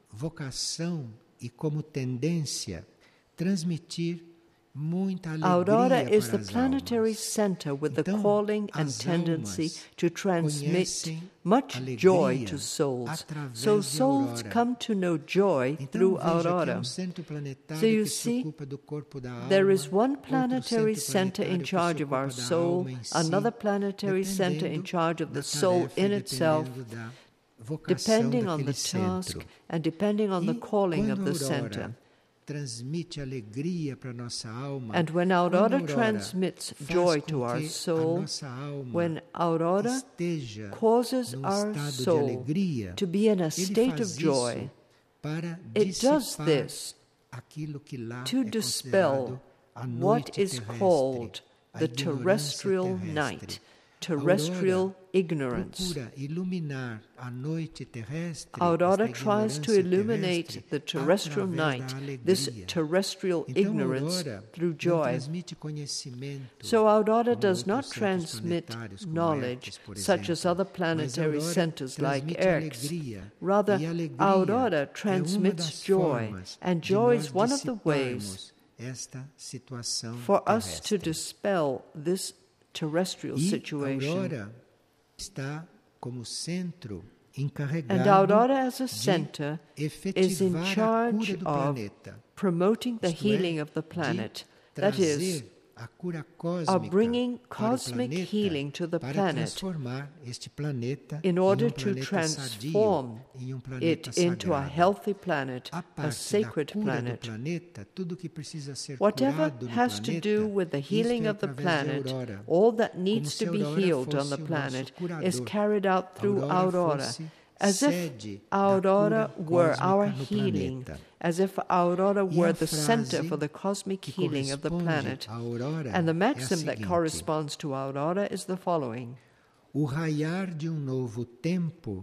Speaker 2: vocação e como tendência transmitir muita alegria
Speaker 1: Aurora is
Speaker 2: para
Speaker 1: the
Speaker 2: as
Speaker 1: planetary
Speaker 2: almas.
Speaker 1: center with the
Speaker 2: Então,
Speaker 1: calling and
Speaker 2: as
Speaker 1: tendency
Speaker 2: almas
Speaker 1: to transmit
Speaker 2: conhecem
Speaker 1: much
Speaker 2: alegria
Speaker 1: joy to souls.
Speaker 2: através
Speaker 1: So
Speaker 2: de
Speaker 1: souls
Speaker 2: aurora.
Speaker 1: come to know joy
Speaker 2: Então
Speaker 1: through
Speaker 2: veja que é
Speaker 1: Aurora.
Speaker 2: um centro planetário
Speaker 1: So you
Speaker 2: que se
Speaker 1: see,
Speaker 2: ocupa do corpo da alma,
Speaker 1: There is one
Speaker 2: outro
Speaker 1: planetary
Speaker 2: centro
Speaker 1: center in
Speaker 2: planetário que se
Speaker 1: charge of
Speaker 2: ocupa
Speaker 1: our
Speaker 2: da
Speaker 1: soul,
Speaker 2: alma em si,
Speaker 1: another planetary center in
Speaker 2: dependendo
Speaker 1: charge of
Speaker 2: da
Speaker 1: the soul
Speaker 2: tarefa,
Speaker 1: in itself,
Speaker 2: dependendo da vocação
Speaker 1: depending on
Speaker 2: daquele
Speaker 1: the task
Speaker 2: centro.
Speaker 1: and depending on the
Speaker 2: E
Speaker 1: calling of
Speaker 2: quando
Speaker 1: the
Speaker 2: a aurora
Speaker 1: center.
Speaker 2: transmite alegria para nossa alma,
Speaker 1: And when
Speaker 2: quando a
Speaker 1: Aurora
Speaker 2: aurora
Speaker 1: transmits
Speaker 2: faz
Speaker 1: joy
Speaker 2: com
Speaker 1: to our
Speaker 2: que
Speaker 1: soul,
Speaker 2: a nossa alma
Speaker 1: when Aurora
Speaker 2: esteja
Speaker 1: causes
Speaker 2: num
Speaker 1: our
Speaker 2: estado de
Speaker 1: soul
Speaker 2: alegria,
Speaker 1: to be in a
Speaker 2: ele
Speaker 1: state
Speaker 2: faz
Speaker 1: of joy,
Speaker 2: isso para
Speaker 1: it does
Speaker 2: dissipar
Speaker 1: this
Speaker 2: aquilo que lá
Speaker 1: to
Speaker 2: é
Speaker 1: dispel
Speaker 2: considerado a
Speaker 1: what
Speaker 2: noite
Speaker 1: is
Speaker 2: terrestre,
Speaker 1: called
Speaker 2: a
Speaker 1: the
Speaker 2: ignorância
Speaker 1: terrestrial
Speaker 2: terrestre.
Speaker 1: night,
Speaker 2: A
Speaker 1: terrestrial
Speaker 2: aurora
Speaker 1: ignorance.
Speaker 2: procura iluminar a noite terrestre,
Speaker 1: Aurora
Speaker 2: esta
Speaker 1: tries to
Speaker 2: ignorância
Speaker 1: illuminate
Speaker 2: terrestre,
Speaker 1: the terrestrial
Speaker 2: através
Speaker 1: night,
Speaker 2: da alegria.
Speaker 1: this terrestrial
Speaker 2: Então, a
Speaker 1: ignorance,
Speaker 2: aurora
Speaker 1: through
Speaker 2: não
Speaker 1: joy.
Speaker 2: transmite conhecimento,
Speaker 1: So Aurora
Speaker 2: como
Speaker 1: does
Speaker 2: outros
Speaker 1: not
Speaker 2: centros
Speaker 1: transmit
Speaker 2: planetários, como
Speaker 1: knowledge
Speaker 2: Hermes, por
Speaker 1: such as
Speaker 2: exemplo.
Speaker 1: other
Speaker 2: Mas a
Speaker 1: planetary
Speaker 2: aurora
Speaker 1: centers like
Speaker 2: transmite
Speaker 1: Erx.
Speaker 2: alegria.
Speaker 1: Rather,
Speaker 2: E a alegria
Speaker 1: Aurora
Speaker 2: é uma
Speaker 1: transmits
Speaker 2: das
Speaker 1: joy,
Speaker 2: formas
Speaker 1: and
Speaker 2: de
Speaker 1: joy
Speaker 2: nós
Speaker 1: is one of the ways
Speaker 2: dissiparmos esta situação
Speaker 1: for us to
Speaker 2: terrestre.
Speaker 1: dispel this terrestrial
Speaker 2: E a
Speaker 1: situation.
Speaker 2: aurora está como centro
Speaker 1: And
Speaker 2: encarregado
Speaker 1: Aurora as a
Speaker 2: de
Speaker 1: center is in
Speaker 2: efetivar a
Speaker 1: charge
Speaker 2: cura do
Speaker 1: of
Speaker 2: planeta,
Speaker 1: promoting the
Speaker 2: isto é,
Speaker 1: healing of the planet.
Speaker 2: de
Speaker 1: That is,
Speaker 2: trazer a cura
Speaker 1: of
Speaker 2: cósmica
Speaker 1: bringing
Speaker 2: para o
Speaker 1: cosmic
Speaker 2: planeta,
Speaker 1: healing to the
Speaker 2: para
Speaker 1: planet
Speaker 2: transformar este planeta
Speaker 1: in
Speaker 2: em
Speaker 1: order to
Speaker 2: planeta
Speaker 1: transform
Speaker 2: sadio, em planeta
Speaker 1: it into a
Speaker 2: sagrado.
Speaker 1: healthy planet,
Speaker 2: A
Speaker 1: a
Speaker 2: parte
Speaker 1: sacred
Speaker 2: da cura
Speaker 1: planet.
Speaker 2: do planeta, tudo que precisa ser
Speaker 1: Whatever
Speaker 2: curado no
Speaker 1: has to
Speaker 2: planeta,
Speaker 1: do with the healing
Speaker 2: isto é
Speaker 1: of the
Speaker 2: através de
Speaker 1: planet,
Speaker 2: aurora.
Speaker 1: all that
Speaker 2: Como
Speaker 1: needs
Speaker 2: se
Speaker 1: to
Speaker 2: a
Speaker 1: be
Speaker 2: aurora
Speaker 1: healed on
Speaker 2: fosse
Speaker 1: the
Speaker 2: o
Speaker 1: planet
Speaker 2: nosso curador.
Speaker 1: is carried out through Aurora,
Speaker 2: fosse
Speaker 1: as if
Speaker 2: sede da
Speaker 1: Aurora
Speaker 2: cura
Speaker 1: were our
Speaker 2: cósmica no
Speaker 1: healing,
Speaker 2: planeta.
Speaker 1: as if Aurora
Speaker 2: E
Speaker 1: were
Speaker 2: a
Speaker 1: the center
Speaker 2: frase
Speaker 1: for the cosmic
Speaker 2: que
Speaker 1: healing of the
Speaker 2: corresponde
Speaker 1: planet.
Speaker 2: à aurora
Speaker 1: And the
Speaker 2: é a
Speaker 1: maxim that
Speaker 2: seguinte:
Speaker 1: corresponds to Aurora is the following.
Speaker 2: o raiar de novo tempo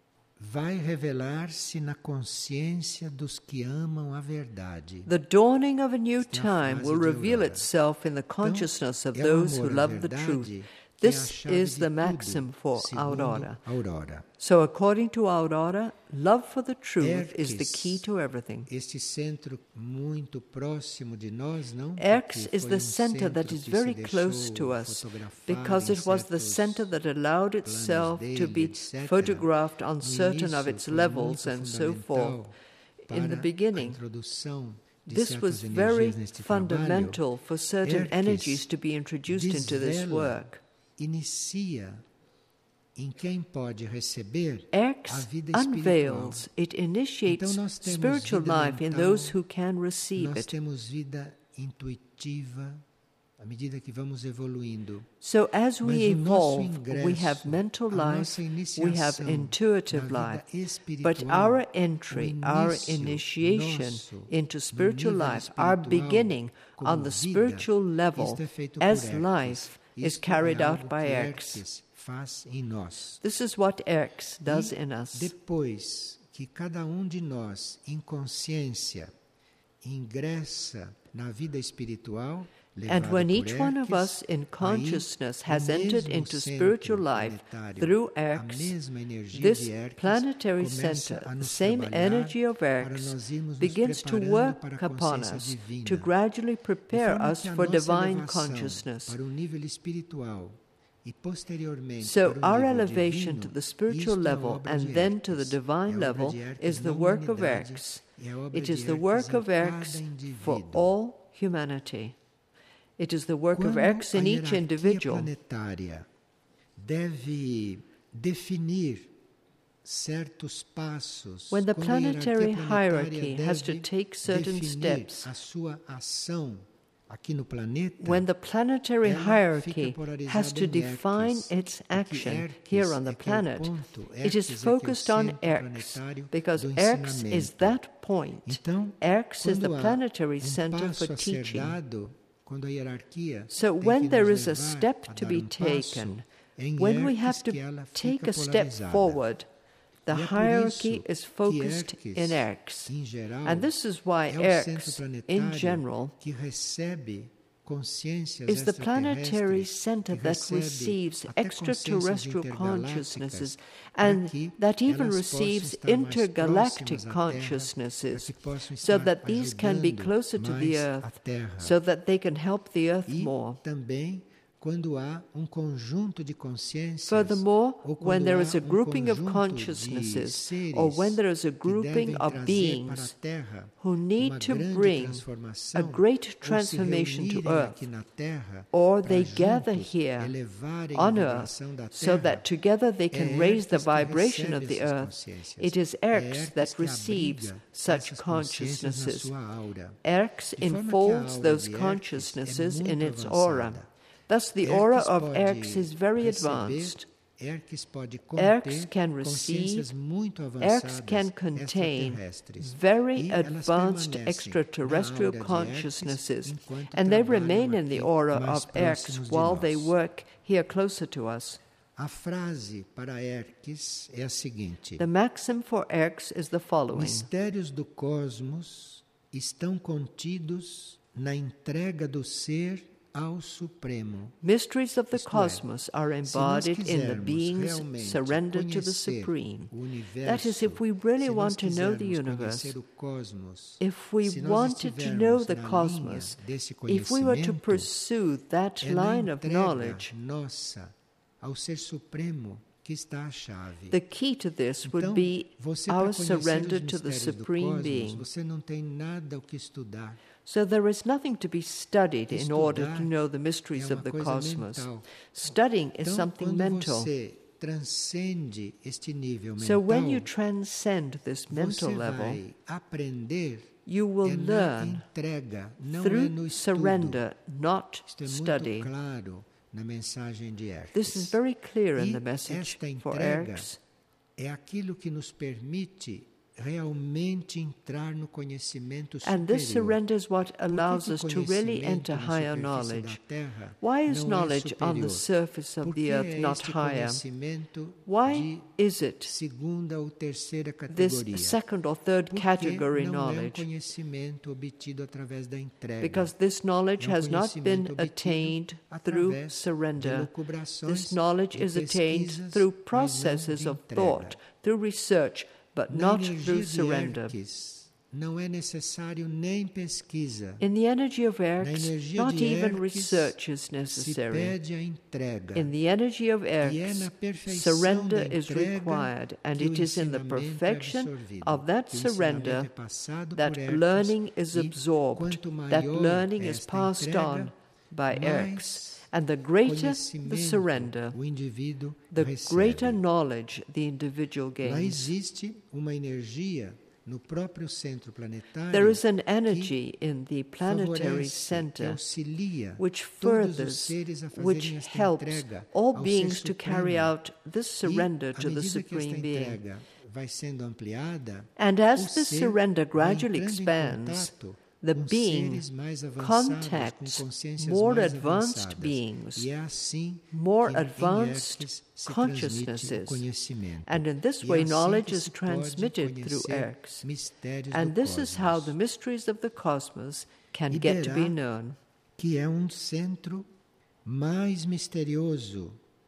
Speaker 2: vai revelar-se na consciência dos que amam a verdade.
Speaker 1: The dawning of a new
Speaker 2: Esta é a
Speaker 1: time
Speaker 2: frase
Speaker 1: will
Speaker 2: de
Speaker 1: reveal
Speaker 2: Aurora.
Speaker 1: itself in the
Speaker 2: Então,
Speaker 1: consciousness of
Speaker 2: é o
Speaker 1: those who
Speaker 2: amor à
Speaker 1: love the
Speaker 2: verdade
Speaker 1: truth.
Speaker 2: que é a
Speaker 1: This
Speaker 2: chave
Speaker 1: is
Speaker 2: de
Speaker 1: the
Speaker 2: tudo,
Speaker 1: maxim for
Speaker 2: segundo
Speaker 1: Aurora.
Speaker 2: Aurora.
Speaker 1: So according to Aurora, love for the truth is the
Speaker 2: Erques,
Speaker 1: key to everything.
Speaker 2: este centro muito próximo de nós, não?
Speaker 1: Erx
Speaker 2: Porque
Speaker 1: is
Speaker 2: foi
Speaker 1: the
Speaker 2: centro
Speaker 1: center that is
Speaker 2: que
Speaker 1: very
Speaker 2: se
Speaker 1: close
Speaker 2: deixou
Speaker 1: to us
Speaker 2: fotografar
Speaker 1: because
Speaker 2: em
Speaker 1: it was the
Speaker 2: certos
Speaker 1: center that allowed itself
Speaker 2: planos
Speaker 1: to
Speaker 2: dele,
Speaker 1: be
Speaker 2: etc.
Speaker 1: photographed on
Speaker 2: No
Speaker 1: certain of
Speaker 2: início,
Speaker 1: its
Speaker 2: foi
Speaker 1: levels
Speaker 2: muito
Speaker 1: and so forth.
Speaker 2: fundamental
Speaker 1: In the
Speaker 2: para a
Speaker 1: beginning,
Speaker 2: introdução de
Speaker 1: this was
Speaker 2: certas
Speaker 1: very
Speaker 2: energias neste
Speaker 1: fundamental for certain
Speaker 2: Erques
Speaker 1: energies to be introduced into this
Speaker 2: desvela,
Speaker 1: work.
Speaker 2: inicia em quem pode receber a
Speaker 1: Erx
Speaker 2: vida espiritual.
Speaker 1: unveils, it initiates
Speaker 2: Então nós temos
Speaker 1: spiritual
Speaker 2: vida
Speaker 1: life in
Speaker 2: mental,
Speaker 1: those who can receive
Speaker 2: nós
Speaker 1: it.
Speaker 2: temos vida intuitiva, à medida que vamos evoluindo.
Speaker 1: So as we
Speaker 2: Mas o nosso
Speaker 1: evolve, we have
Speaker 2: ingresso,
Speaker 1: mental
Speaker 2: a
Speaker 1: life,
Speaker 2: nossa
Speaker 1: we have
Speaker 2: iniciação
Speaker 1: intuitive
Speaker 2: na
Speaker 1: life,
Speaker 2: vida espiritual,
Speaker 1: but our
Speaker 2: o
Speaker 1: entry, our
Speaker 2: início
Speaker 1: initiation
Speaker 2: nosso
Speaker 1: into
Speaker 2: no
Speaker 1: spiritual
Speaker 2: nível
Speaker 1: life, our
Speaker 2: espiritual,
Speaker 1: beginning
Speaker 2: como
Speaker 1: on the
Speaker 2: vida,
Speaker 1: spiritual level
Speaker 2: isto é feito por
Speaker 1: as
Speaker 2: Erques.
Speaker 1: life is
Speaker 2: Isto
Speaker 1: carried
Speaker 2: é
Speaker 1: out
Speaker 2: algo
Speaker 1: by
Speaker 2: que
Speaker 1: Erques.
Speaker 2: Erques faz em nós.
Speaker 1: This is what Erques does
Speaker 2: E
Speaker 1: in us.
Speaker 2: depois que cada de nós, em consciência, ingressa na vida espiritual,
Speaker 1: And when
Speaker 2: levado
Speaker 1: each
Speaker 2: por
Speaker 1: one of
Speaker 2: Erques,
Speaker 1: us in
Speaker 2: aí,
Speaker 1: consciousness has
Speaker 2: o
Speaker 1: entered
Speaker 2: mesmo
Speaker 1: into
Speaker 2: centro
Speaker 1: spiritual life
Speaker 2: planetário,
Speaker 1: through
Speaker 2: a
Speaker 1: Erques,
Speaker 2: mesma energia
Speaker 1: this
Speaker 2: de Erques
Speaker 1: planetary
Speaker 2: começa
Speaker 1: center,
Speaker 2: a
Speaker 1: the
Speaker 2: nos
Speaker 1: same
Speaker 2: trabalhar
Speaker 1: energy of
Speaker 2: para
Speaker 1: Erques,
Speaker 2: nós irmos nos
Speaker 1: begins to
Speaker 2: preparando
Speaker 1: work
Speaker 2: para a
Speaker 1: upon
Speaker 2: consciência
Speaker 1: us
Speaker 2: divina.
Speaker 1: to gradually
Speaker 2: De
Speaker 1: prepare
Speaker 2: forma
Speaker 1: us
Speaker 2: que a
Speaker 1: for
Speaker 2: nossa
Speaker 1: divine
Speaker 2: elevação
Speaker 1: consciousness.
Speaker 2: para o nível espiritual e posteriormente
Speaker 1: So
Speaker 2: para o
Speaker 1: our
Speaker 2: nível
Speaker 1: elevation
Speaker 2: divino,
Speaker 1: to the spiritual
Speaker 2: isto é a
Speaker 1: level
Speaker 2: obra
Speaker 1: and
Speaker 2: de
Speaker 1: then to the
Speaker 2: Erques.
Speaker 1: divine
Speaker 2: É a obra
Speaker 1: level
Speaker 2: de Erques
Speaker 1: is the
Speaker 2: na
Speaker 1: work of
Speaker 2: humanidade,
Speaker 1: Erques.
Speaker 2: é a obra
Speaker 1: It
Speaker 2: de
Speaker 1: is the
Speaker 2: Erques
Speaker 1: work
Speaker 2: em
Speaker 1: of
Speaker 2: cada
Speaker 1: Erques for
Speaker 2: indivíduo.
Speaker 1: all humanity. It is the work of
Speaker 2: Quando
Speaker 1: Erques
Speaker 2: a
Speaker 1: in each
Speaker 2: hierarquia
Speaker 1: individual.
Speaker 2: planetária deve definir certos passos,
Speaker 1: When the
Speaker 2: quando a hierarquia
Speaker 1: planetary
Speaker 2: planetária
Speaker 1: hierarchy has to
Speaker 2: deve
Speaker 1: take certain
Speaker 2: definir
Speaker 1: steps,
Speaker 2: a sua ação aqui no planeta,
Speaker 1: when the planetary
Speaker 2: ela
Speaker 1: hierarchy
Speaker 2: fica polarizada
Speaker 1: has to
Speaker 2: em
Speaker 1: define
Speaker 2: Erques,
Speaker 1: its
Speaker 2: porque
Speaker 1: action
Speaker 2: Erques
Speaker 1: here on the
Speaker 2: é que é o
Speaker 1: planet,
Speaker 2: ponto,
Speaker 1: it is
Speaker 2: Erques é que é o
Speaker 1: focused on
Speaker 2: centro
Speaker 1: Erques,
Speaker 2: planetário
Speaker 1: because
Speaker 2: do
Speaker 1: Erques is
Speaker 2: ensinamento.
Speaker 1: that point.
Speaker 2: Então,
Speaker 1: Erques is the
Speaker 2: quando há
Speaker 1: planetary center
Speaker 2: passo
Speaker 1: for
Speaker 2: a ser
Speaker 1: teaching.
Speaker 2: dado, quando a hierarquia
Speaker 1: So
Speaker 2: tem
Speaker 1: when
Speaker 2: que
Speaker 1: there
Speaker 2: nos
Speaker 1: is a
Speaker 2: levar
Speaker 1: step
Speaker 2: a
Speaker 1: to
Speaker 2: dar
Speaker 1: be
Speaker 2: passo,
Speaker 1: taken,
Speaker 2: é em
Speaker 1: when we
Speaker 2: Erques
Speaker 1: have to
Speaker 2: que ela
Speaker 1: take
Speaker 2: fica
Speaker 1: a step
Speaker 2: polarizada.
Speaker 1: forward, the
Speaker 2: E é por
Speaker 1: hierarchy
Speaker 2: isso
Speaker 1: is
Speaker 2: que
Speaker 1: focused
Speaker 2: Erques,
Speaker 1: in Erques.
Speaker 2: em geral,
Speaker 1: And this is why
Speaker 2: é o centro
Speaker 1: Erques, in
Speaker 2: planetário
Speaker 1: general,
Speaker 2: que recebe consciências
Speaker 1: is the planetary
Speaker 2: extraterrestres,
Speaker 1: center
Speaker 2: que
Speaker 1: that
Speaker 2: recebe
Speaker 1: receives
Speaker 2: até consciências
Speaker 1: extraterrestrial
Speaker 2: intergalácticas,
Speaker 1: consciousnesses,
Speaker 2: para
Speaker 1: and
Speaker 2: que
Speaker 1: that even
Speaker 2: elas
Speaker 1: receives
Speaker 2: possam estar mais
Speaker 1: intergalactic
Speaker 2: próximas à Terra,
Speaker 1: consciousnesses,
Speaker 2: para que possam
Speaker 1: so
Speaker 2: estar
Speaker 1: that these can be
Speaker 2: ajudando
Speaker 1: closer to the
Speaker 2: mais a
Speaker 1: earth,
Speaker 2: Terra.
Speaker 1: so that they can help the earth
Speaker 2: E
Speaker 1: more.
Speaker 2: também quando há conjunto de consciências,
Speaker 1: Furthermore,
Speaker 2: ou
Speaker 1: when
Speaker 2: quando
Speaker 1: there
Speaker 2: há
Speaker 1: is a grouping of
Speaker 2: conjunto de
Speaker 1: consciousnesses,
Speaker 2: seres
Speaker 1: or when there is a
Speaker 2: que
Speaker 1: grouping
Speaker 2: devem
Speaker 1: of
Speaker 2: trazer para a
Speaker 1: beings
Speaker 2: Terra
Speaker 1: who need
Speaker 2: uma
Speaker 1: to
Speaker 2: grande
Speaker 1: bring
Speaker 2: transformação,
Speaker 1: a great
Speaker 2: ou se
Speaker 1: transformation to
Speaker 2: reunirem
Speaker 1: earth,
Speaker 2: aqui na Terra,
Speaker 1: or
Speaker 2: para
Speaker 1: they gather
Speaker 2: juntos
Speaker 1: here
Speaker 2: elevarem
Speaker 1: on
Speaker 2: a
Speaker 1: earth
Speaker 2: vibração da
Speaker 1: so
Speaker 2: Terra,
Speaker 1: that together they can raise the
Speaker 2: Erques que
Speaker 1: vibration of
Speaker 2: recebe
Speaker 1: the
Speaker 2: essas
Speaker 1: earth.
Speaker 2: consciências.
Speaker 1: It is Erques
Speaker 2: Erques
Speaker 1: that
Speaker 2: que
Speaker 1: receives
Speaker 2: abriga
Speaker 1: such
Speaker 2: essas consciências na
Speaker 1: consciousnesses.
Speaker 2: sua aura.
Speaker 1: Erques
Speaker 2: De forma que a
Speaker 1: enfolds
Speaker 2: aura
Speaker 1: those
Speaker 2: de Erques
Speaker 1: consciousnesses
Speaker 2: é
Speaker 1: in
Speaker 2: muito
Speaker 1: its aura.
Speaker 2: avançada.
Speaker 1: Thus, the aura
Speaker 2: Erques
Speaker 1: of
Speaker 2: pode
Speaker 1: Erques is very
Speaker 2: receber,
Speaker 1: advanced.
Speaker 2: Erques pode
Speaker 1: Erques
Speaker 2: conter
Speaker 1: can
Speaker 2: consciências
Speaker 1: receive,
Speaker 2: muito
Speaker 1: Erques
Speaker 2: avançadas
Speaker 1: can contain
Speaker 2: extraterrestres.
Speaker 1: very
Speaker 2: E elas
Speaker 1: advanced
Speaker 2: permanecem
Speaker 1: extraterrestrial
Speaker 2: na aura de
Speaker 1: consciousnesses,
Speaker 2: Erques enquanto
Speaker 1: and they
Speaker 2: trabalham
Speaker 1: remain in the
Speaker 2: aqui
Speaker 1: aura
Speaker 2: mais
Speaker 1: of Erques
Speaker 2: próximos de
Speaker 1: while they
Speaker 2: nós.
Speaker 1: work here closer to us.
Speaker 2: A frase para Erques é a seguinte:
Speaker 1: The maxim for Erques is the following.
Speaker 2: mistérios do cosmos estão contidos na entrega do ser ao Supremo.
Speaker 1: Mysteries of the
Speaker 2: Isto é,
Speaker 1: cosmos are
Speaker 2: se nós
Speaker 1: embodied in the
Speaker 2: quisermos
Speaker 1: being's
Speaker 2: realmente
Speaker 1: surrender to the
Speaker 2: conhecer
Speaker 1: Supreme.
Speaker 2: o universo,
Speaker 1: That is, if we really
Speaker 2: se nós
Speaker 1: want to know the
Speaker 2: quisermos
Speaker 1: universe,
Speaker 2: conhecer o cosmos,
Speaker 1: if we
Speaker 2: se nós
Speaker 1: wanted to know
Speaker 2: estivermos
Speaker 1: the
Speaker 2: na
Speaker 1: cosmos,
Speaker 2: linha desse
Speaker 1: if we were to
Speaker 2: conhecimento,
Speaker 1: pursue that
Speaker 2: é na
Speaker 1: line of
Speaker 2: entrega
Speaker 1: knowledge,
Speaker 2: nossa ao Ser Supremo que está a chave.
Speaker 1: the key to this would
Speaker 2: Então,
Speaker 1: be
Speaker 2: você para
Speaker 1: our
Speaker 2: conhecer
Speaker 1: surrender
Speaker 2: os
Speaker 1: to the
Speaker 2: mistérios do
Speaker 1: Supreme
Speaker 2: cosmos,
Speaker 1: Being.
Speaker 2: você não tem nada o que estudar.
Speaker 1: So there is nothing to be studied in order to
Speaker 2: Estudar
Speaker 1: know the mysteries
Speaker 2: é
Speaker 1: of
Speaker 2: uma
Speaker 1: the
Speaker 2: coisa
Speaker 1: cosmos.
Speaker 2: mental.
Speaker 1: Studying is
Speaker 2: Então,
Speaker 1: something
Speaker 2: quando
Speaker 1: mental.
Speaker 2: você transcende este nível
Speaker 1: So when you
Speaker 2: mental,
Speaker 1: transcend this mental
Speaker 2: você
Speaker 1: level,
Speaker 2: vai aprender
Speaker 1: you will
Speaker 2: é na
Speaker 1: learn
Speaker 2: entrega, não é
Speaker 1: through
Speaker 2: no estudo.
Speaker 1: surrender, not
Speaker 2: Isto é muito
Speaker 1: study.
Speaker 2: claro na mensagem de Erques.
Speaker 1: This is very clear in
Speaker 2: E
Speaker 1: the message
Speaker 2: esta
Speaker 1: for
Speaker 2: entrega
Speaker 1: Erques.
Speaker 2: é aquilo que nos permite realmente entrar no conhecimento
Speaker 1: And this
Speaker 2: superior.
Speaker 1: surrender is what
Speaker 2: Por que
Speaker 1: allows
Speaker 2: que o
Speaker 1: us to really
Speaker 2: conhecimento
Speaker 1: enter
Speaker 2: na
Speaker 1: higher
Speaker 2: superfície
Speaker 1: knowledge.
Speaker 2: da Terra
Speaker 1: Why is
Speaker 2: não é
Speaker 1: knowledge on the
Speaker 2: superior?
Speaker 1: surface of
Speaker 2: Por
Speaker 1: the
Speaker 2: que
Speaker 1: earth
Speaker 2: é
Speaker 1: not
Speaker 2: este
Speaker 1: higher?
Speaker 2: conhecimento
Speaker 1: Why
Speaker 2: de
Speaker 1: is it
Speaker 2: segunda ou terceira
Speaker 1: this
Speaker 2: categoria?
Speaker 1: second or third
Speaker 2: Porque
Speaker 1: category
Speaker 2: não é
Speaker 1: knowledge?
Speaker 2: conhecimento obtido através da entrega.
Speaker 1: Because this knowledge
Speaker 2: É
Speaker 1: has not been
Speaker 2: conhecimento
Speaker 1: attained
Speaker 2: obtido
Speaker 1: through
Speaker 2: através de
Speaker 1: surrender.
Speaker 2: elucubrações,
Speaker 1: This knowledge
Speaker 2: de
Speaker 1: is attained
Speaker 2: pesquisas,
Speaker 1: through
Speaker 2: mas não
Speaker 1: processes
Speaker 2: de
Speaker 1: of
Speaker 2: entrega.
Speaker 1: thought, through research, but
Speaker 2: Na
Speaker 1: not
Speaker 2: energia
Speaker 1: through
Speaker 2: de
Speaker 1: surrender.
Speaker 2: Erques, não é necessário nem pesquisa.
Speaker 1: In the energy of
Speaker 2: Na
Speaker 1: Erques,
Speaker 2: energia
Speaker 1: not
Speaker 2: de
Speaker 1: even
Speaker 2: Erques
Speaker 1: research is
Speaker 2: se
Speaker 1: necessary.
Speaker 2: pede a entrega.
Speaker 1: In the energy of
Speaker 2: E é
Speaker 1: Erques,
Speaker 2: na perfeição
Speaker 1: surrender
Speaker 2: da
Speaker 1: is
Speaker 2: entrega
Speaker 1: required, and
Speaker 2: que o
Speaker 1: it is in the
Speaker 2: ensinamento é
Speaker 1: perfection
Speaker 2: absorvido,
Speaker 1: of that
Speaker 2: que o ensinamento
Speaker 1: surrender
Speaker 2: é passado
Speaker 1: that
Speaker 2: por Erques,
Speaker 1: learning is
Speaker 2: e
Speaker 1: absorbed,
Speaker 2: quanto
Speaker 1: that
Speaker 2: maior
Speaker 1: learning is
Speaker 2: esta
Speaker 1: passed
Speaker 2: entrega,
Speaker 1: on by
Speaker 2: mais
Speaker 1: Erques, and the greater the
Speaker 2: conhecimento
Speaker 1: surrender,
Speaker 2: o indivíduo
Speaker 1: the
Speaker 2: recebe.
Speaker 1: greater knowledge the individual
Speaker 2: Lá
Speaker 1: gains.
Speaker 2: existe uma energia no próprio centro planetário
Speaker 1: There is an
Speaker 2: que
Speaker 1: energy in the planetary
Speaker 2: favorece, que
Speaker 1: center
Speaker 2: auxilia
Speaker 1: which
Speaker 2: todos os
Speaker 1: furthers,
Speaker 2: seres a
Speaker 1: which
Speaker 2: fazerem esta
Speaker 1: helps
Speaker 2: entrega
Speaker 1: all
Speaker 2: ao
Speaker 1: beings
Speaker 2: Ser
Speaker 1: to carry
Speaker 2: Supremo.
Speaker 1: out this surrender
Speaker 2: E,
Speaker 1: to
Speaker 2: à
Speaker 1: the
Speaker 2: medida que esta
Speaker 1: Supreme Being.
Speaker 2: entrega vai sendo ampliada,
Speaker 1: And
Speaker 2: o
Speaker 1: as this
Speaker 2: ser
Speaker 1: surrender
Speaker 2: vai
Speaker 1: gradually
Speaker 2: entrando em
Speaker 1: expands,
Speaker 2: contato
Speaker 1: the
Speaker 2: com
Speaker 1: being
Speaker 2: seres mais avançados, com
Speaker 1: contacts
Speaker 2: consciências
Speaker 1: more
Speaker 2: mais
Speaker 1: advanced
Speaker 2: avançadas.
Speaker 1: beings,
Speaker 2: E é assim
Speaker 1: more
Speaker 2: que em
Speaker 1: advanced
Speaker 2: ERCs se transmite o
Speaker 1: consciousnesses.
Speaker 2: conhecimento.
Speaker 1: And in this
Speaker 2: E
Speaker 1: way,
Speaker 2: é assim
Speaker 1: knowledge
Speaker 2: que
Speaker 1: is
Speaker 2: se pode
Speaker 1: transmitted through
Speaker 2: conhecer
Speaker 1: ERCs.
Speaker 2: mistérios
Speaker 1: And
Speaker 2: do
Speaker 1: this is how the
Speaker 2: cosmos.
Speaker 1: mysteries of the cosmos can get to be
Speaker 2: Iberá,
Speaker 1: known.
Speaker 2: que é um centro mais misterioso